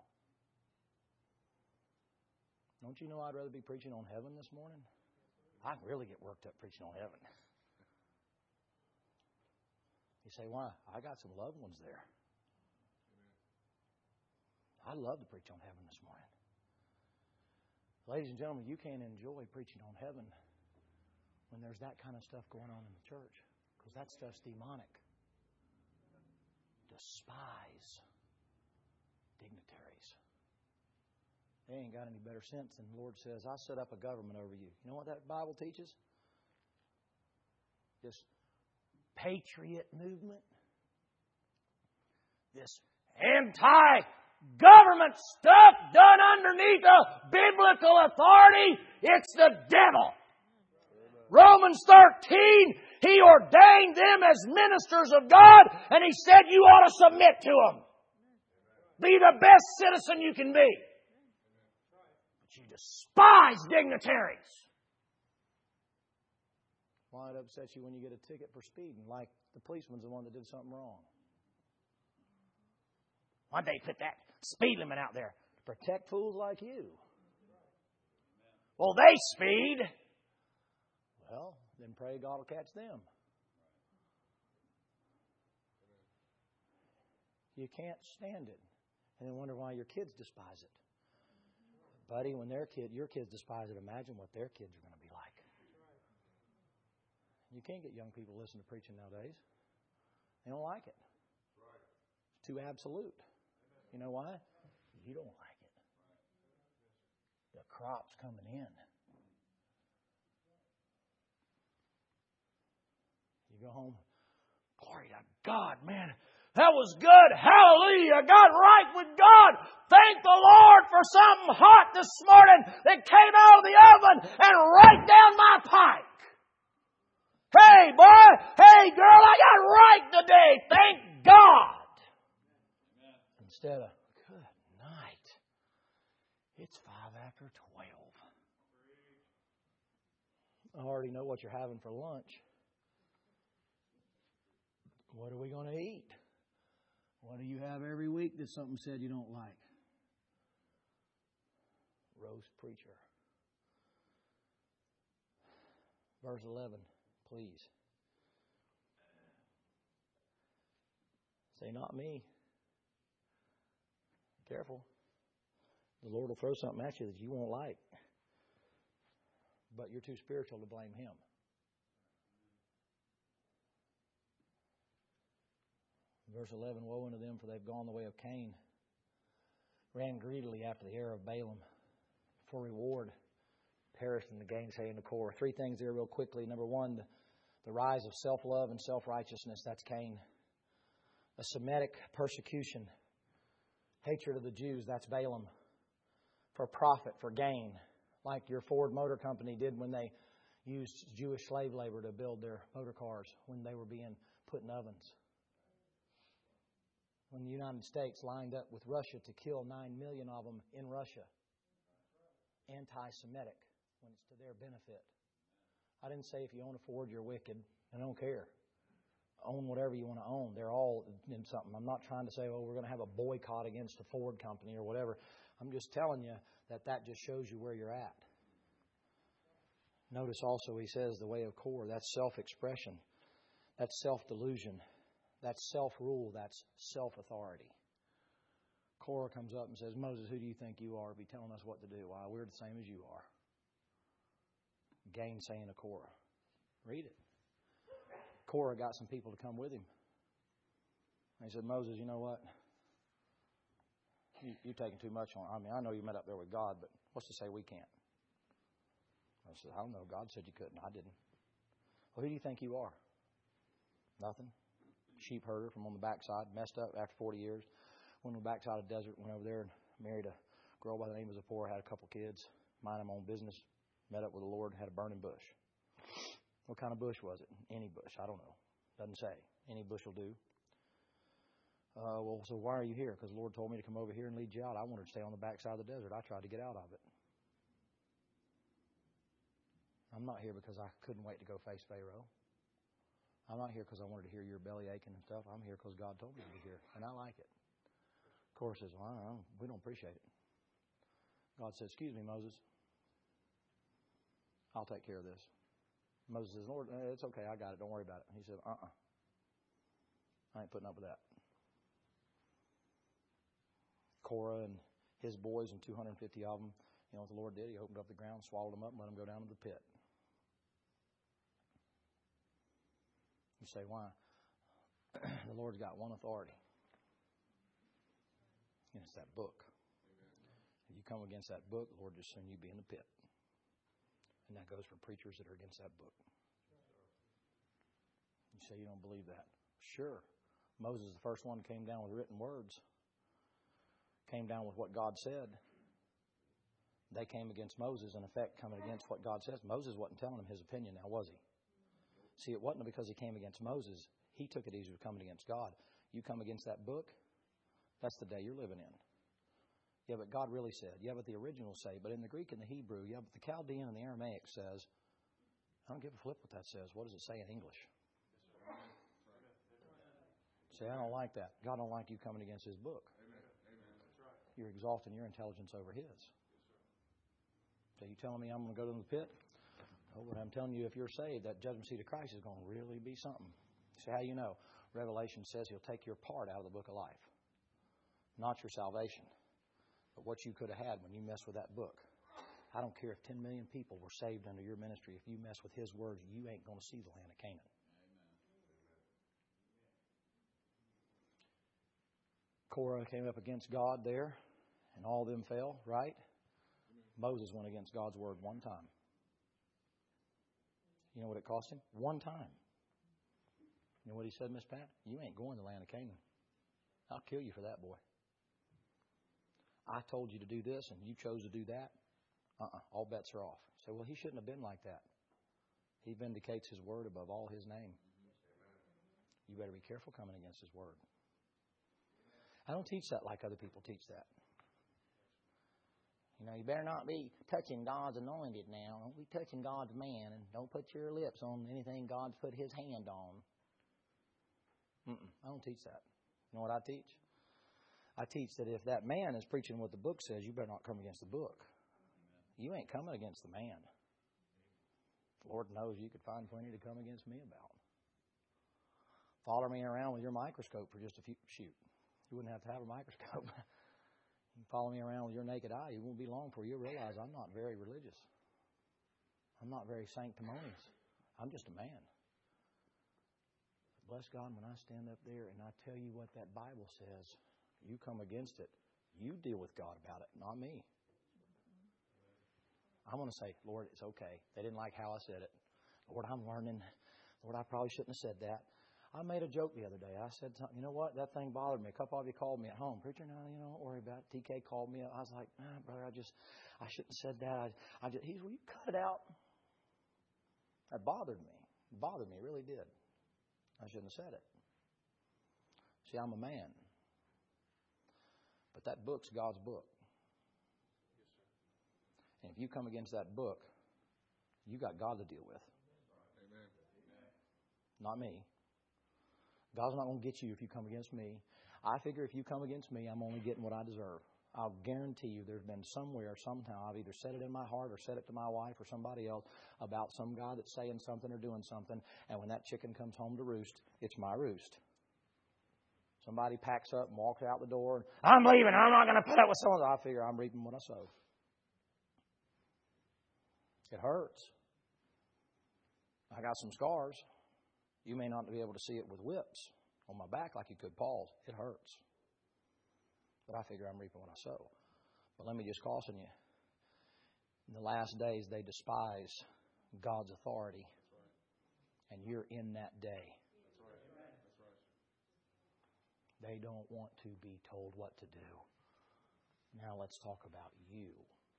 Don't you know I'd rather be preaching on heaven this morning? I really get worked up preaching on heaven. You say, why? I got some loved ones there. I'd love to preach on heaven this morning. Ladies and gentlemen, you can't enjoy preaching on heaven when there's that kind of stuff going on in the church, because that stuff's demonic. Despise dignitaries. They ain't got any better sense than the Lord says, "I set up a government over you." You know what that Bible teaches? This patriot movement, this anti-government stuff done underneath a biblical authority, it's the devil. Romans thirteen, He ordained them as ministers of God, and He said you ought to submit to them. Be the best citizen you can be. But you despise dignitaries. Why it upsets you when you get a ticket for speeding, like the policeman's the one that did something wrong? Why'd they put that speed limit out there? To protect fools like you. Well, they speed. Well, then pray God will catch them. You can't stand it. And then wonder why your kids despise it. Buddy, when their kid, your kids despise it, imagine what their kids are going to be like. You can't get young people to listen to preaching nowadays. They don't like it. It's too absolute. You know why? You don't like it. The crop's coming in. You go home, glory to God, man. That was good. Hallelujah. I got right with God. Thank the Lord for something hot this morning that came out of the oven and right down my pike. Hey, boy. Hey, girl, I got right today. Thank God. Instead of, good night. It's five after twelve. I already know what you're having for lunch. What are we going to eat? What do you have every week that something said you don't like? Roast preacher. Verse eleven, please. Say, not me. Careful. The Lord will throw something at you that you won't like. But you're too spiritual to blame Him. Verse eleven, woe unto them, for they've gone the way of Cain, ran greedily after the heir of Balaam, for reward, perished in the gainsaying of Korah. Three things there real quickly. Number one, the, the rise of self-love and self-righteousness. That's Cain. A Semitic persecution, hatred of the Jews. That's Balaam. For profit, for gain, like your Ford Motor Company did when they used Jewish slave labor to build their motor cars when they were being put in ovens. When the United States lined up with Russia to kill nine million of them in Russia. Anti-Semitic, when it's to their benefit. I didn't say if you own a Ford, you're wicked. I don't care. Own whatever you want to own. They're all in something. I'm not trying to say, oh, we're going to have a boycott against the Ford company or whatever. I'm just telling you that that just shows you where you're at. Notice also he says the way of Korah. That's self-expression. That's self-delusion. That's self-rule. That's self-authority. Korah comes up and says, Moses, who do you think you are to be telling us what to do? Why, we're the same as you are. Gainsaying of Korah. Read it. Korah got some people to come with him. And he said, Moses, you know what? You, you're taking too much on. I mean, I know you met up there with God, but what's to say we can't? I said, I don't know. God said you couldn't. I didn't. Well, who do you think you are? Nothing. Sheep herder from on the backside, messed up after forty years. Went on the backside of the desert, went over there and married a girl by the name of Zipporah, had a couple kids, minded my own business, met up with the Lord, had a burning bush. What kind of bush was it? Any bush. I don't know. Doesn't say. Any bush will do. Uh, well, so why are you here? Because the Lord told me to come over here and lead you out. I wanted to stay on the backside of the desert. I tried to get out of it. I'm not here because I couldn't wait to go face Pharaoh. I'm not here because I wanted to hear your belly aching and stuff. I'm here because God told me to be here, and I like it. Korah says, well, I don't, we don't appreciate it. God says, excuse me, Moses. I'll take care of this. Moses says, Lord, it's okay. I got it. Don't worry about it. He said, uh-uh. I ain't putting up with that. Korah and his boys and two hundred fifty of them, you know what the Lord did? He opened up the ground, swallowed them up, and let them go down to the pit. You say, why? The Lord's got one authority. And it's that book. If you come against that book, the Lord just soon you be in the pit. And that goes for preachers that are against that book. You say you don't believe that. Sure. Moses is the first one who came down with written words. came down with what God said. They came against Moses, in effect, coming against what God says. Moses wasn't telling him his opinion now, was he? See, it wasn't because he came against Moses. He took it easy with coming against God. You come against that book, that's the day you're living in. Yeah, but God really said. Yeah, but the originals say. But in the Greek and the Hebrew, yeah, but the Chaldean and the Aramaic says. I don't give a flip what that says. What does it say in English? See, I don't like that. God don't like you coming against His book. You're exalting your intelligence over His. So you telling me I'm going to go to the pit? Oh, but I'm telling you, if you're saved, that judgment seat of Christ is going to really be something. See how you know? Revelation says He'll take your part out of the book of life. Not your salvation, but what you could have had when you mess with that book. I don't care if ten million people were saved under your ministry. If you mess with His words, you ain't going to see the land of Canaan. Korah came up against God there, and all of them fell, right? Moses went against God's word one time. You know what it cost him? One time. You know what he said, Miss Pat? You ain't going to the land of Canaan. I'll kill you for that, boy. I told you to do this, and you chose to do that. Uh-uh. All bets are off. Say, well, he shouldn't have been like that. He vindicates His word above all His name. You better be careful coming against His word. I don't teach that like other people teach that. You know, you better not be touching God's anointed now. Don't be touching God's man, and don't put your lips on anything God's put His hand on. Mm-mm, I don't teach that. You know what I teach? I teach that if that man is preaching what the book says, you better not come against the book. You ain't coming against the man. The Lord knows you could find plenty to come against me about. Follow me around with your microscope for just a few. Shoot, you wouldn't have to have a microscope. You follow me around with your naked eye, it won't be long before you realize I'm not very religious. I'm not very sanctimonious. I'm just a man. Bless God, when I stand up there and I tell you what that Bible says, you come against it. You deal with God about it, not me. I'm going to say, Lord, it's okay. They didn't like how I said it. Lord, I'm learning. Lord, I probably shouldn't have said that. I made a joke the other day. I said something. You know what? That thing bothered me. A couple of you called me at home. Preacher, no, you know, don't worry about it. T K called me. I was like, nah, brother, I just, I shouldn't have said that. I, I just, he's, will you cut it out? That bothered me. It bothered me. It really did. I shouldn't have said it. See, I'm a man. But that book's God's book. And if you come against that book, you got God to deal with. Amen. Not me. God's not going to get you if you come against me. I figure if you come against me, I'm only getting what I deserve. I'll guarantee you there's been somewhere, sometime, I've either said it in my heart or said it to my wife or somebody else about some guy that's saying something or doing something, and when that chicken comes home to roost, it's my roost. Somebody packs up and walks out the door, and I'm leaving, I'm not going to put up with someone. I figure I'm reaping what I sow. It hurts. I got some scars. You may not be able to see it with whips on my back like you could Paul's. It hurts. But I figure I'm reaping what I sow. But let me just caution you. In the last days, they despise God's authority. And you're in that day. They don't want to be told what to do. Now let's talk about you.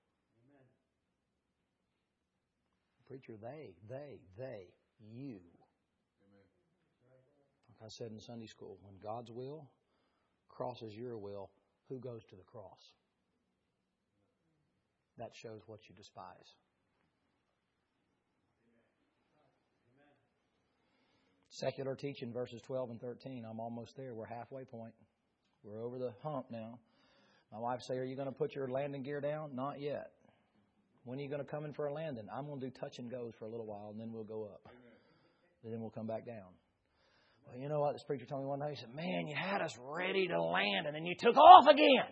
Preacher, they, they, they, you. Like I said in Sunday school, when God's will crosses your will, who goes to the cross? That shows what you despise. Secular teaching, verses twelve and thirteen. I'm almost there. We're halfway point. We're over the hump now. My wife say, are you going to put your landing gear down? Not yet. When are you going to come in for a landing? I'm going to do touch and goes for a little while, and then we'll go up. And then we'll come back down. Well, you know what? This preacher told me one day, he said, man, you had us ready to land, and then you took off again.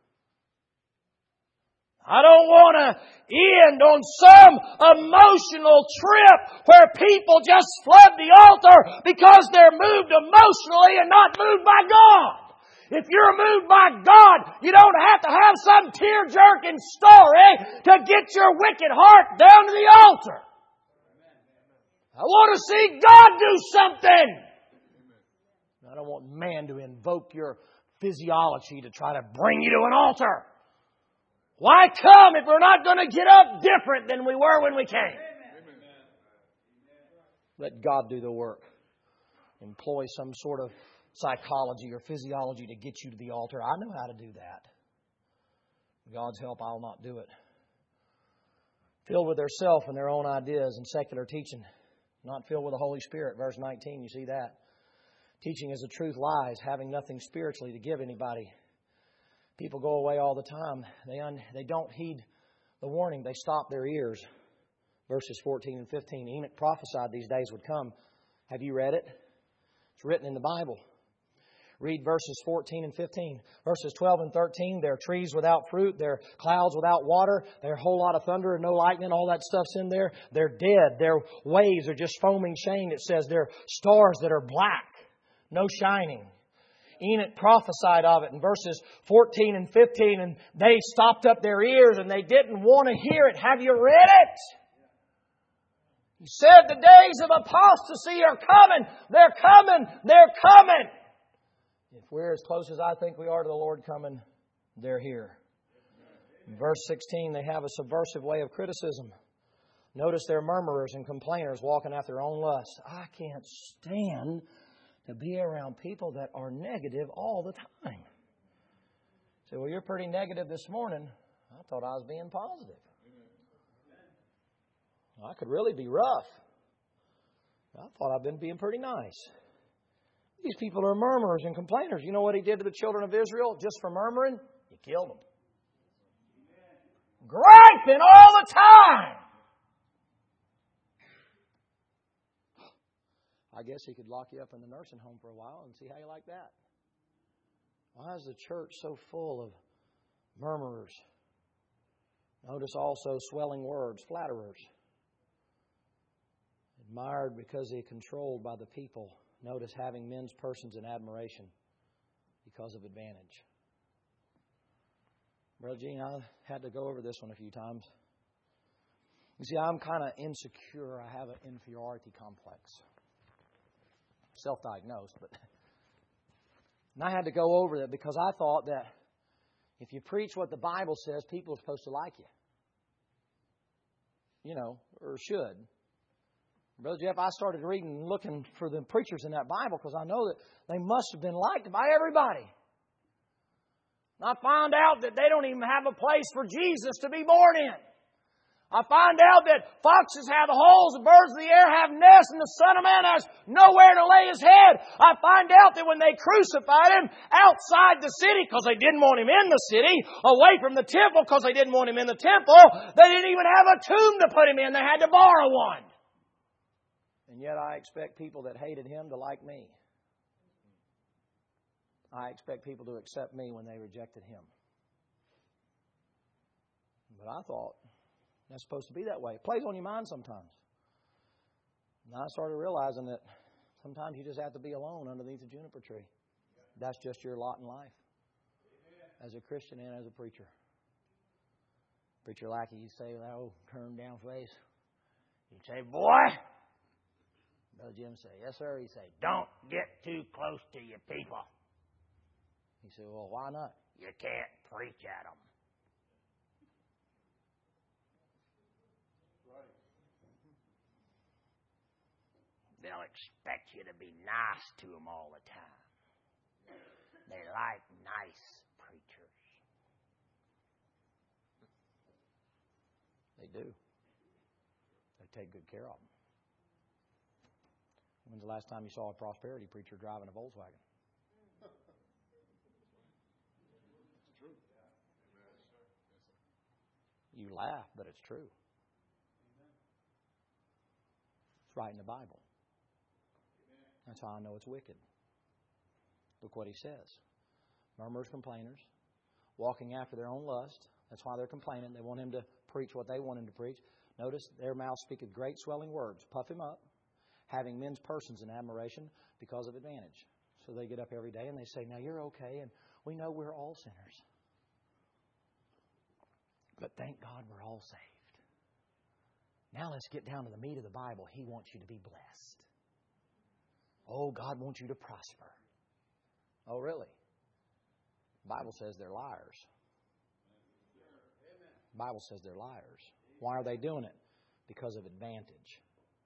I don't want to end on some emotional trip where people just flood the altar because they're moved emotionally and not moved by God. If you're moved by God, you don't have to have some tear-jerking story to get your wicked heart down to the altar. I want to see God do something. I don't want man to invoke your physiology to try to bring you to an altar. Why come if we're not going to get up different than we were when we came? Let God do the work. Employ some sort of psychology or physiology to get you to the altar. I know how to do that. With God's help, I'll not do it. Filled with their self and their own ideas and secular teaching. Not filled with the Holy Spirit. Verse nineteen, you see that. Teaching as the truth lies, having nothing spiritually to give anybody. People go away all the time. They un, they don't heed the warning. They stop their ears. Verses fourteen and fifteen. Enoch prophesied these days would come. Have you read it? It's written in the Bible. Read verses fourteen and fifteen. Verses twelve and thirteen. There are trees without fruit. There are clouds without water. There are a whole lot of thunder and no lightning. All that stuff's in there. They're dead. Their waves are just foaming shame. It says they're stars that are black. No shining. Enoch prophesied of it in verses fourteen and fifteen, and they stopped up their ears and they didn't want to hear it. Have you read it? He said the days of apostasy are coming. They're coming. They're coming. If we're as close as I think we are to the Lord coming, they're here. In verse sixteen, they have a subversive way of criticism. Notice they're murmurers and complainers walking after their own lust. I can't stand to be around people that are negative all the time. Say, well, you're pretty negative this morning. I thought I was being positive. I could really be rough. I thought I've been being pretty nice. These people are murmurers and complainers. You know what He did to the children of Israel just for murmuring? He killed them. Griping all the time. I guess He could lock you up in the nursing home for a while and see how you like that. Why is the church so full of murmurers? Notice also swelling words, flatterers. Admired because they're controlled by the people. Notice having men's persons in admiration because of advantage. Brother Gene, I had to go over this one a few times. You see, I'm kind of insecure. I have an inferiority complex. Self-diagnosed, but... And I had to go over that because I thought that if you preach what the Bible says, people are supposed to like you. You know, or should. Brother Jeff, I started reading and looking for the preachers in that Bible because I know that they must have been liked by everybody. And I found out that they don't even have a place for Jesus to be born in. I find out that foxes have holes, the birds of the air have nests, and the Son of Man has nowhere to lay His head. I find out that when they crucified Him outside the city, because they didn't want Him in the city, away from the temple, because they didn't want Him in the temple, they didn't even have a tomb to put Him in. They had to borrow one. And yet I expect people that hated Him to like me. I expect people to accept me when they rejected Him. But I thought, that's supposed to be that way. It plays on your mind sometimes. And I started realizing that sometimes you just have to be alone underneath a juniper tree. That's just your lot in life. As a Christian and as a preacher. Preacher like you say with that old turned down face. You'd say, boy. Brother Jim say, yes sir. He'd say, don't get too close to your people. He said, well, why not? You can't preach at them. They'll expect you to be nice to them all the time. They like nice preachers. They do. They take good care of them. When's the last time you saw a prosperity preacher driving a Volkswagen? You laugh, but it's true. It's right in the Bible. That's how I know it's wicked. Look what He says. Murmurers, complainers, walking after their own lust. That's why they're complaining. They want Him to preach what they want Him to preach. Notice, their mouth speaketh great swelling words. Puff Him up. Having men's persons in admiration because of advantage. So they get up every day and they say, now you're okay, and we know we're all sinners. But thank God we're all saved. Now let's get down to the meat of the Bible. He wants you to be blessed. Oh, God wants you to prosper. Oh, really? The Bible says they're liars. The Bible says they're liars. Why are they doing it? Because of advantage.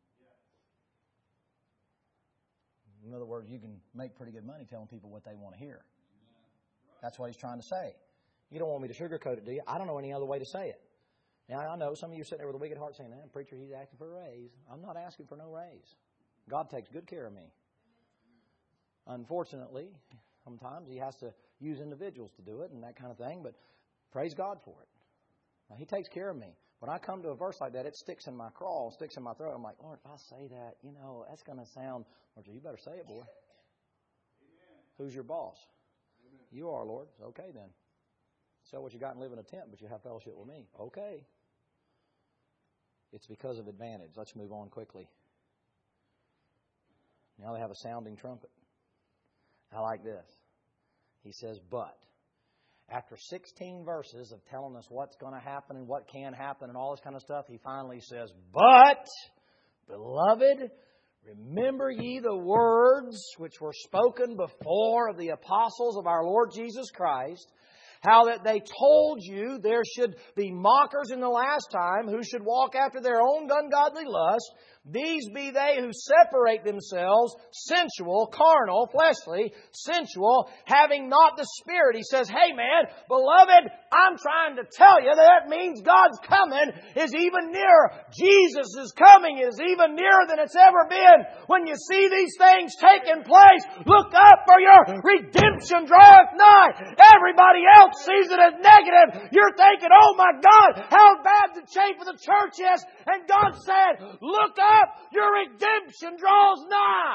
In other words, you can make pretty good money telling people what they want to hear. That's what he's trying to say. You don't want me to sugarcoat it, do you? I don't know any other way to say it. Now, I know some of you are sitting there with a wicked heart saying, that preacher, he's asking for a raise. I'm not asking for no raise. God takes good care of me. Unfortunately, sometimes He has to use individuals to do it and that kind of thing, but praise God for it. Now, He takes care of me. When I come to a verse like that, it sticks in my craw, sticks in my throat. I'm like, Lord, if I say that, you know, that's going to sound... Lord, you better say it, boy. Amen. Who's your boss? Amen. You are, Lord. Okay, then. Sell what you got and live in a tent, but you have fellowship with me. Okay. It's because of advantage. Let's move on quickly. Now they have a sounding trumpet. I like this. He says, but. After sixteen verses of telling us what's going to happen and what can happen and all this kind of stuff, he finally says, but, beloved, remember ye the words which were spoken before of the apostles of our Lord Jesus Christ, how that they told you there should be mockers in the last time who should walk after their own ungodly lust. These be they who separate themselves, sensual, carnal, fleshly, sensual, having not the Spirit. He says, hey man, beloved, I'm trying to tell you that that means God's coming is even nearer. Jesus' coming is even nearer than it's ever been. When you see these things taking place, look up, for your redemption draweth nigh. Everybody else sees it as negative. You're thinking, oh my God, how bad the shape of the church is. And God said, look up. Your redemption draws nigh.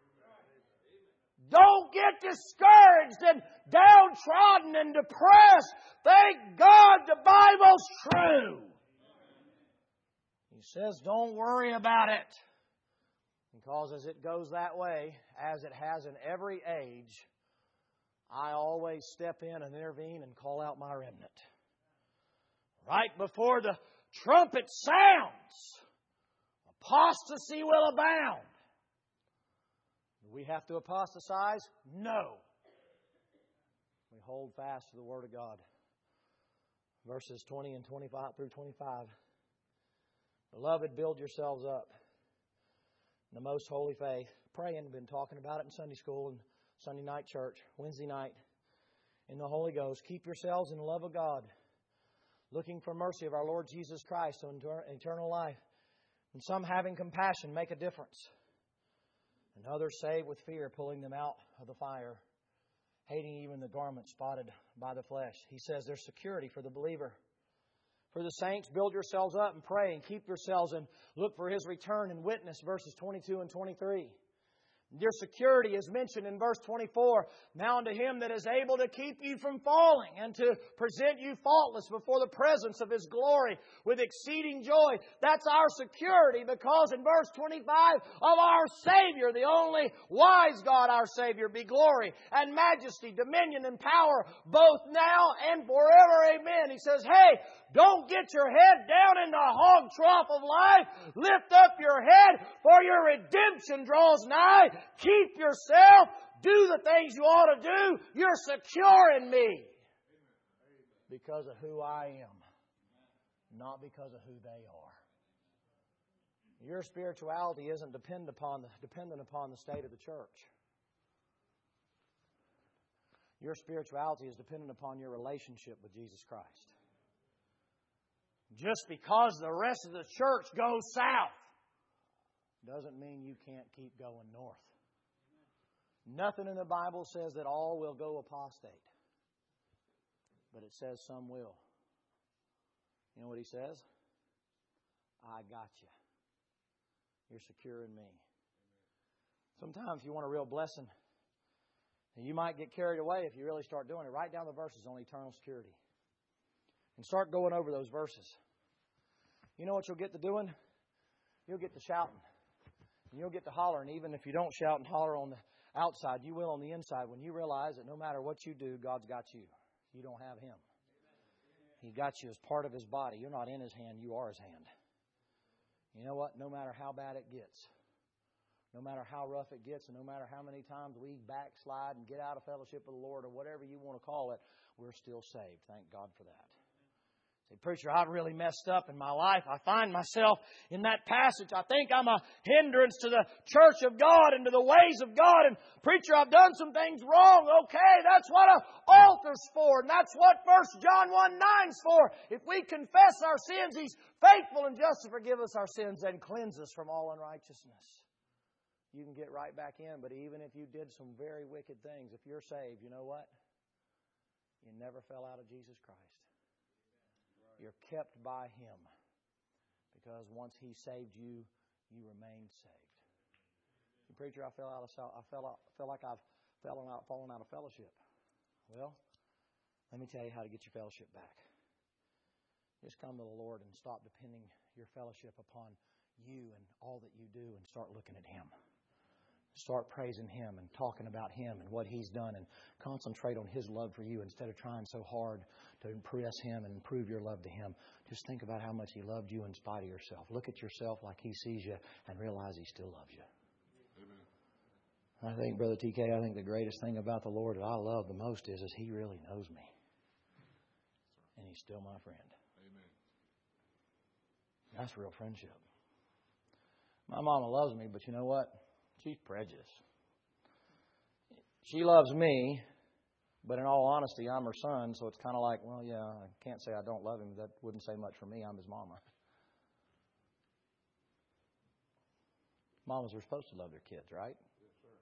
Don't get discouraged and downtrodden and depressed. Thank God the Bible's true. He says, don't worry about it. Because as it goes that way, as it has in every age, I always step in and intervene and call out my remnant. Right before the trumpet sounds, apostasy will abound. Do we have to apostatize? No. We hold fast to the Word of God. Verses twenty and twenty-five through twenty-five. Beloved, build yourselves up in the most holy faith. Praying, been talking about it in Sunday school and Sunday night church, Wednesday night. In the Holy Ghost, keep yourselves in the love of God, looking for mercy of our Lord Jesus Christ unto eternal life. And some having compassion make a difference. And others save with fear, pulling them out of the fire, hating even the garment spotted by the flesh. He says there's security for the believer. For the saints, build yourselves up and pray and keep yourselves and look for His return and witness, verses twenty-two and twenty-three. Your security is mentioned in verse twenty-four. Now unto Him that is able to keep you from falling and to present you faultless before the presence of His glory with exceeding joy. That's our security, because in verse twenty-five, of our Savior, the only wise God, our Savior, be glory and majesty, dominion and power, both now and forever. Amen. He says, hey, don't get your head down in the hog trough of life. Lift up your head, for your redemption draws nigh. Keep yourself. Do the things you ought to do. You're secure in me. Because of who I am, not because of who they are. Your spirituality isn't dependent upon the, dependent upon the state of the church. Your spirituality is dependent upon your relationship with Jesus Christ. Just because the rest of the church goes south doesn't mean you can't keep going north. Nothing in the Bible says that all will go apostate. But it says some will. You know what He says? I got you. You're secure in me. Sometimes if you want a real blessing, and you might get carried away if you really start doing it. Write down the verses on eternal security. And start going over those verses. You know what you'll get to doing? You'll get to shouting. And you'll get to hollering. Even if you don't shout and holler on the outside, you will on the inside, when you realize that no matter what you do, God's got you. You don't have Him. He got you as part of His body. You're not in His hand, you are His hand. You know what? No matter how bad it gets, No matter how rough it gets and no matter how many times we backslide and get out of fellowship with the Lord or whatever you want to call it, we're still saved. Thank God for that. Say, preacher, I've really messed up in my life. I find myself in that passage. I think I'm a hindrance to the church of God and to the ways of God. And preacher, I've done some things wrong. Okay, that's what an altar's for. And that's what First John one nine's for. If we confess our sins, He's faithful and just to forgive us our sins and cleanse us from all unrighteousness. You can get right back in, but even if you did some very wicked things, if you're saved, you know what? You never fell out of Jesus Christ. You're kept by Him. Because once He saved you, you remain saved. And preacher, I fell out of I fell out, feel like I've fallen out fallen out of fellowship. Well, let me tell you how to get your fellowship back. Just come to the Lord and stop depending your fellowship upon you and all that you do and start looking at Him. Start praising Him and talking about Him and what He's done and concentrate on His love for you instead of trying so hard to impress Him and prove your love to Him. Just think about how much He loved you in spite of yourself. Look at yourself like He sees you and realize He still loves you. Amen. I think, Brother T K, I think the greatest thing about the Lord that I love the most is, is He really knows me. And He's still my friend. Amen. That's real friendship. My mama loves me, but you know what? She's prejudiced. She loves me, but in all honesty, I'm her son, so it's kind of like, well, yeah, I can't say I don't love him. That wouldn't say much for me. I'm his mama. Mamas are supposed to love their kids, right? Yes, sir.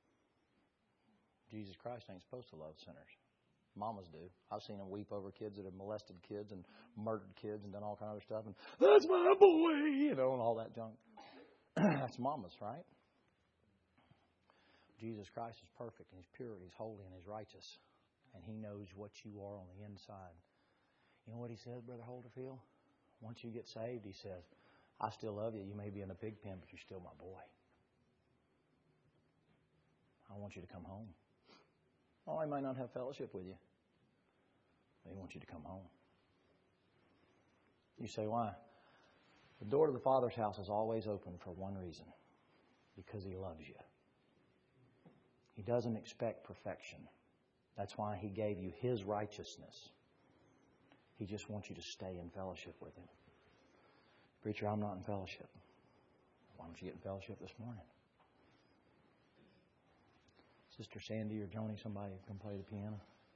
Jesus Christ ain't supposed to love sinners. Mamas do. I've seen them weep over kids that have molested kids and murdered kids and done all kind of other stuff. And that's my boy, you know, and all that junk. That's mamas, right? Jesus Christ is perfect, and He's pure, and He's holy, and He's righteous. And He knows what you are on the inside. You know what He says, Brother Holderfield? Once you get saved, He says, I still love you. You may be in a pig pen, but you're still my boy. I want you to come home. Oh, I might not have fellowship with you, but He wants you to come home. You say, why? The door to the Father's house is always open for one reason. Because He loves you. He doesn't expect perfection. That's why He gave you His righteousness. He just wants you to stay in fellowship with Him. Preacher, I'm not in fellowship. Why don't you get in fellowship this morning? Sister Sandy or Joni, somebody can play the piano.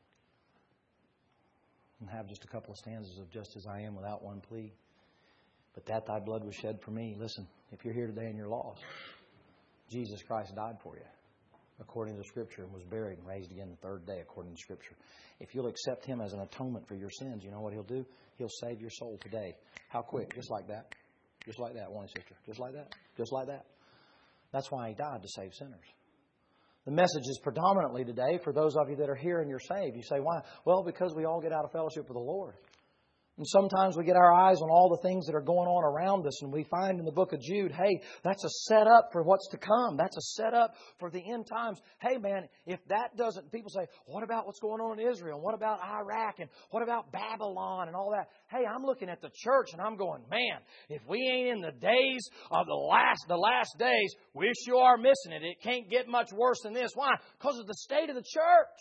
And have just a couple of stanzas of Just As I Am without one plea. But that Thy blood was shed for me. Listen, if you're here today and you're lost, Jesus Christ died for you. According to Scripture, and was buried and raised again the third day, according to Scripture. If you'll accept Him as an atonement for your sins, you know what He'll do? He'll save your soul today. How quick? Just like that. Just like that, one sister. Just like that. Just like that. That's why He died, to save sinners. The message is predominantly today for those of you that are here and you're saved. You say, why? Well, because we all get out of fellowship with the Lord. And sometimes we get our eyes on all the things that are going on around us, and we find in the book of Jude, hey, that's a setup for what's to come. That's a setup for the end times. Hey, man, if that doesn't, people say, what about what's going on in Israel? And what about Iraq? And what about Babylon and all that? Hey, I'm looking at the church and I'm going, man, if we ain't in the days of the last, the last days, we sure are missing it. It can't get much worse than this. Why? Because of the state of the church.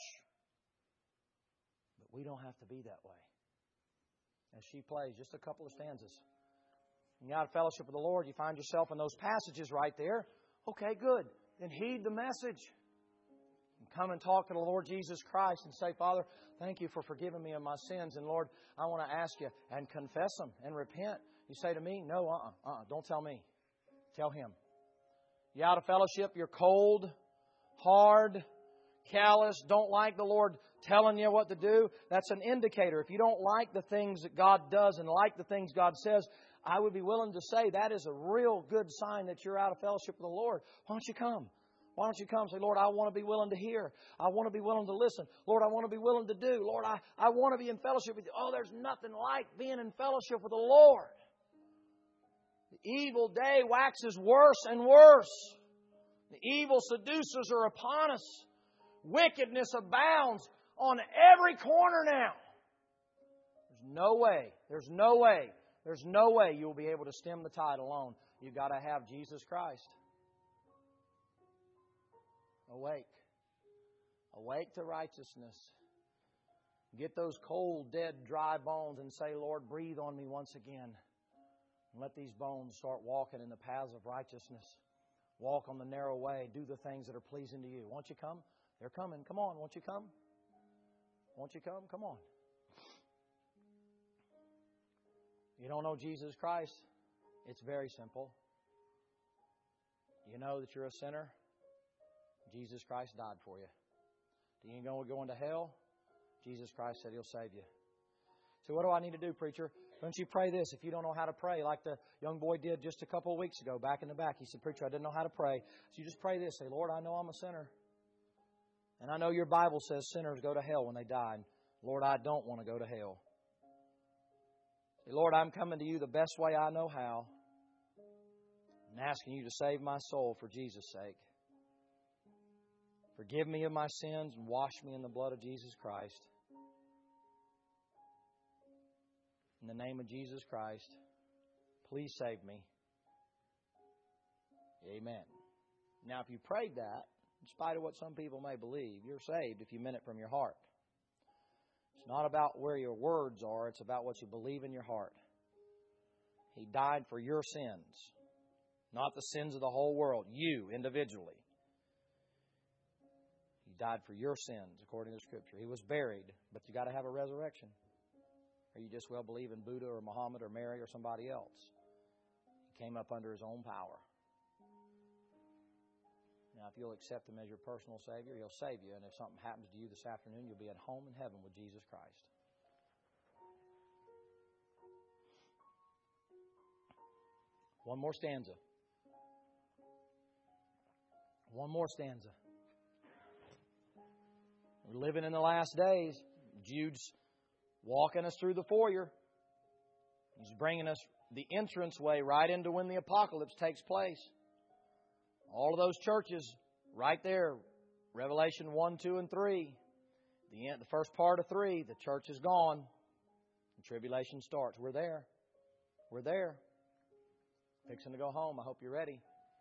But we don't have to be that way. As she plays just a couple of stanzas. When you're out of fellowship with the Lord, you find yourself in those passages right there. Okay, good. Then heed the message. And come and talk to the Lord Jesus Christ and say, Father, thank You for forgiving me of my sins. And Lord, I want to ask You and confess them and repent. You say to me, no, uh-uh, uh-uh, don't tell me. Tell Him. You're out of fellowship, you're cold, hard, callous, don't like the Lord telling you what to do. That's an indicator. If you don't like the things that God does and like the things God says, I would be willing to say that is a real good sign that you're out of fellowship with the Lord. Why don't you come? Why don't you come and say, Lord, I want to be willing to hear. I want to be willing to listen. Lord, I want to be willing to do. Lord, I, I want to be in fellowship with You. Oh, there's nothing like being in fellowship with the Lord. The evil day waxes worse and worse. The evil seducers are upon us. Wickedness abounds on every corner now. There's no way, there's no way, there's no way you'll be able to stem the tide alone. You've got to have Jesus Christ. Awake. Awake to righteousness. Get those cold, dead, dry bones and say, Lord, breathe on me once again. And let these bones start walking in the paths of righteousness. Walk on the narrow way. Do the things that are pleasing to you. Won't you come? They're coming. Come on. Won't you come? Won't you come? Come on. You don't know Jesus Christ? It's very simple. You know that you're a sinner? Jesus Christ died for you. Do you know you're going to hell? Jesus Christ said He'll save you. So what do I need to do, preacher? Don't you pray this if you don't know how to pray, like the young boy did just a couple of weeks ago back in the back. He said, preacher, I didn't know how to pray. So you just pray this. Say, Lord, I know I'm a sinner. And I know your Bible says sinners go to hell when they die. Lord, I don't want to go to hell. Say, Lord, I'm coming to you the best way I know how. And asking you to save my soul for Jesus' sake. Forgive me of my sins and wash me in the blood of Jesus Christ. In the name of Jesus Christ, please save me. Amen. Now, if you prayed that, in spite of what some people may believe, you're saved if you meant it from your heart. It's not about where your words are, it's about what you believe in your heart. He died for your sins, not the sins of the whole world, you individually. He died for your sins, according to Scripture. He was buried, but you got to have a resurrection. Or you just well believe in Buddha or Muhammad or Mary or somebody else. He came up under His own power. Now, if you'll accept Him as your personal Savior, He'll save you. And if something happens to you this afternoon, you'll be at home in heaven with Jesus Christ. One more stanza. One more stanza. We're living in the last days. Jude's walking us through the foyer. He's bringing us the entranceway right into when the apocalypse takes place. All of those churches right there. Revelation one, two, and three. The, end, the first part of three, the church is gone. The tribulation starts. We're there. We're there. Fixing to go home. I hope you're ready.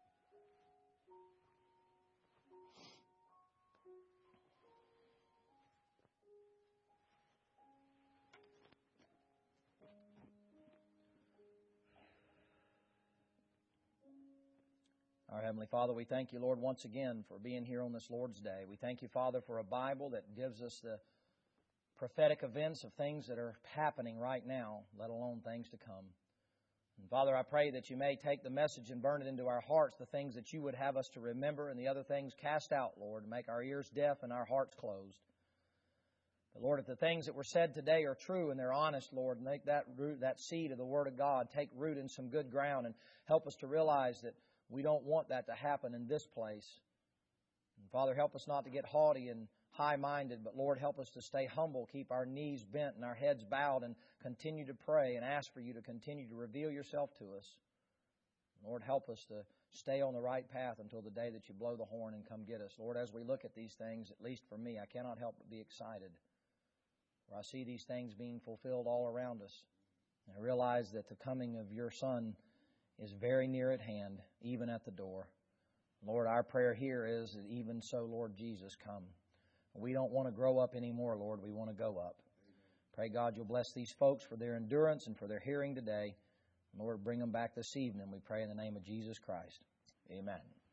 Our Heavenly Father, we thank You, Lord, once again for being here on this Lord's Day. We thank You, Father, for a Bible that gives us the prophetic events of things that are happening right now, let alone things to come. And Father, I pray that You may take the message and burn it into our hearts, the things that You would have us to remember, and the other things cast out, Lord, and make our ears deaf and our hearts closed. But Lord, if the things that were said today are true and they're honest, Lord, make that root, that seed of the Word of God take root in some good ground and help us to realize that we don't want that to happen in this place. And Father, help us not to get haughty and high-minded, but Lord, help us to stay humble, keep our knees bent and our heads bowed, and continue to pray and ask for You to continue to reveal Yourself to us. Lord, help us to stay on the right path until the day that You blow the horn and come get us. Lord, as we look at these things, at least for me, I cannot help but be excited. For I see these things being fulfilled all around us. And I realize that the coming of Your Son is very near at hand, even at the door. Lord, our prayer here is that even so, Lord Jesus, come. We don't want to grow up anymore, Lord. We want to go up. Pray, God, You'll bless these folks for their endurance and for their hearing today. Lord, bring them back this evening. We pray in the name of Jesus Christ. Amen.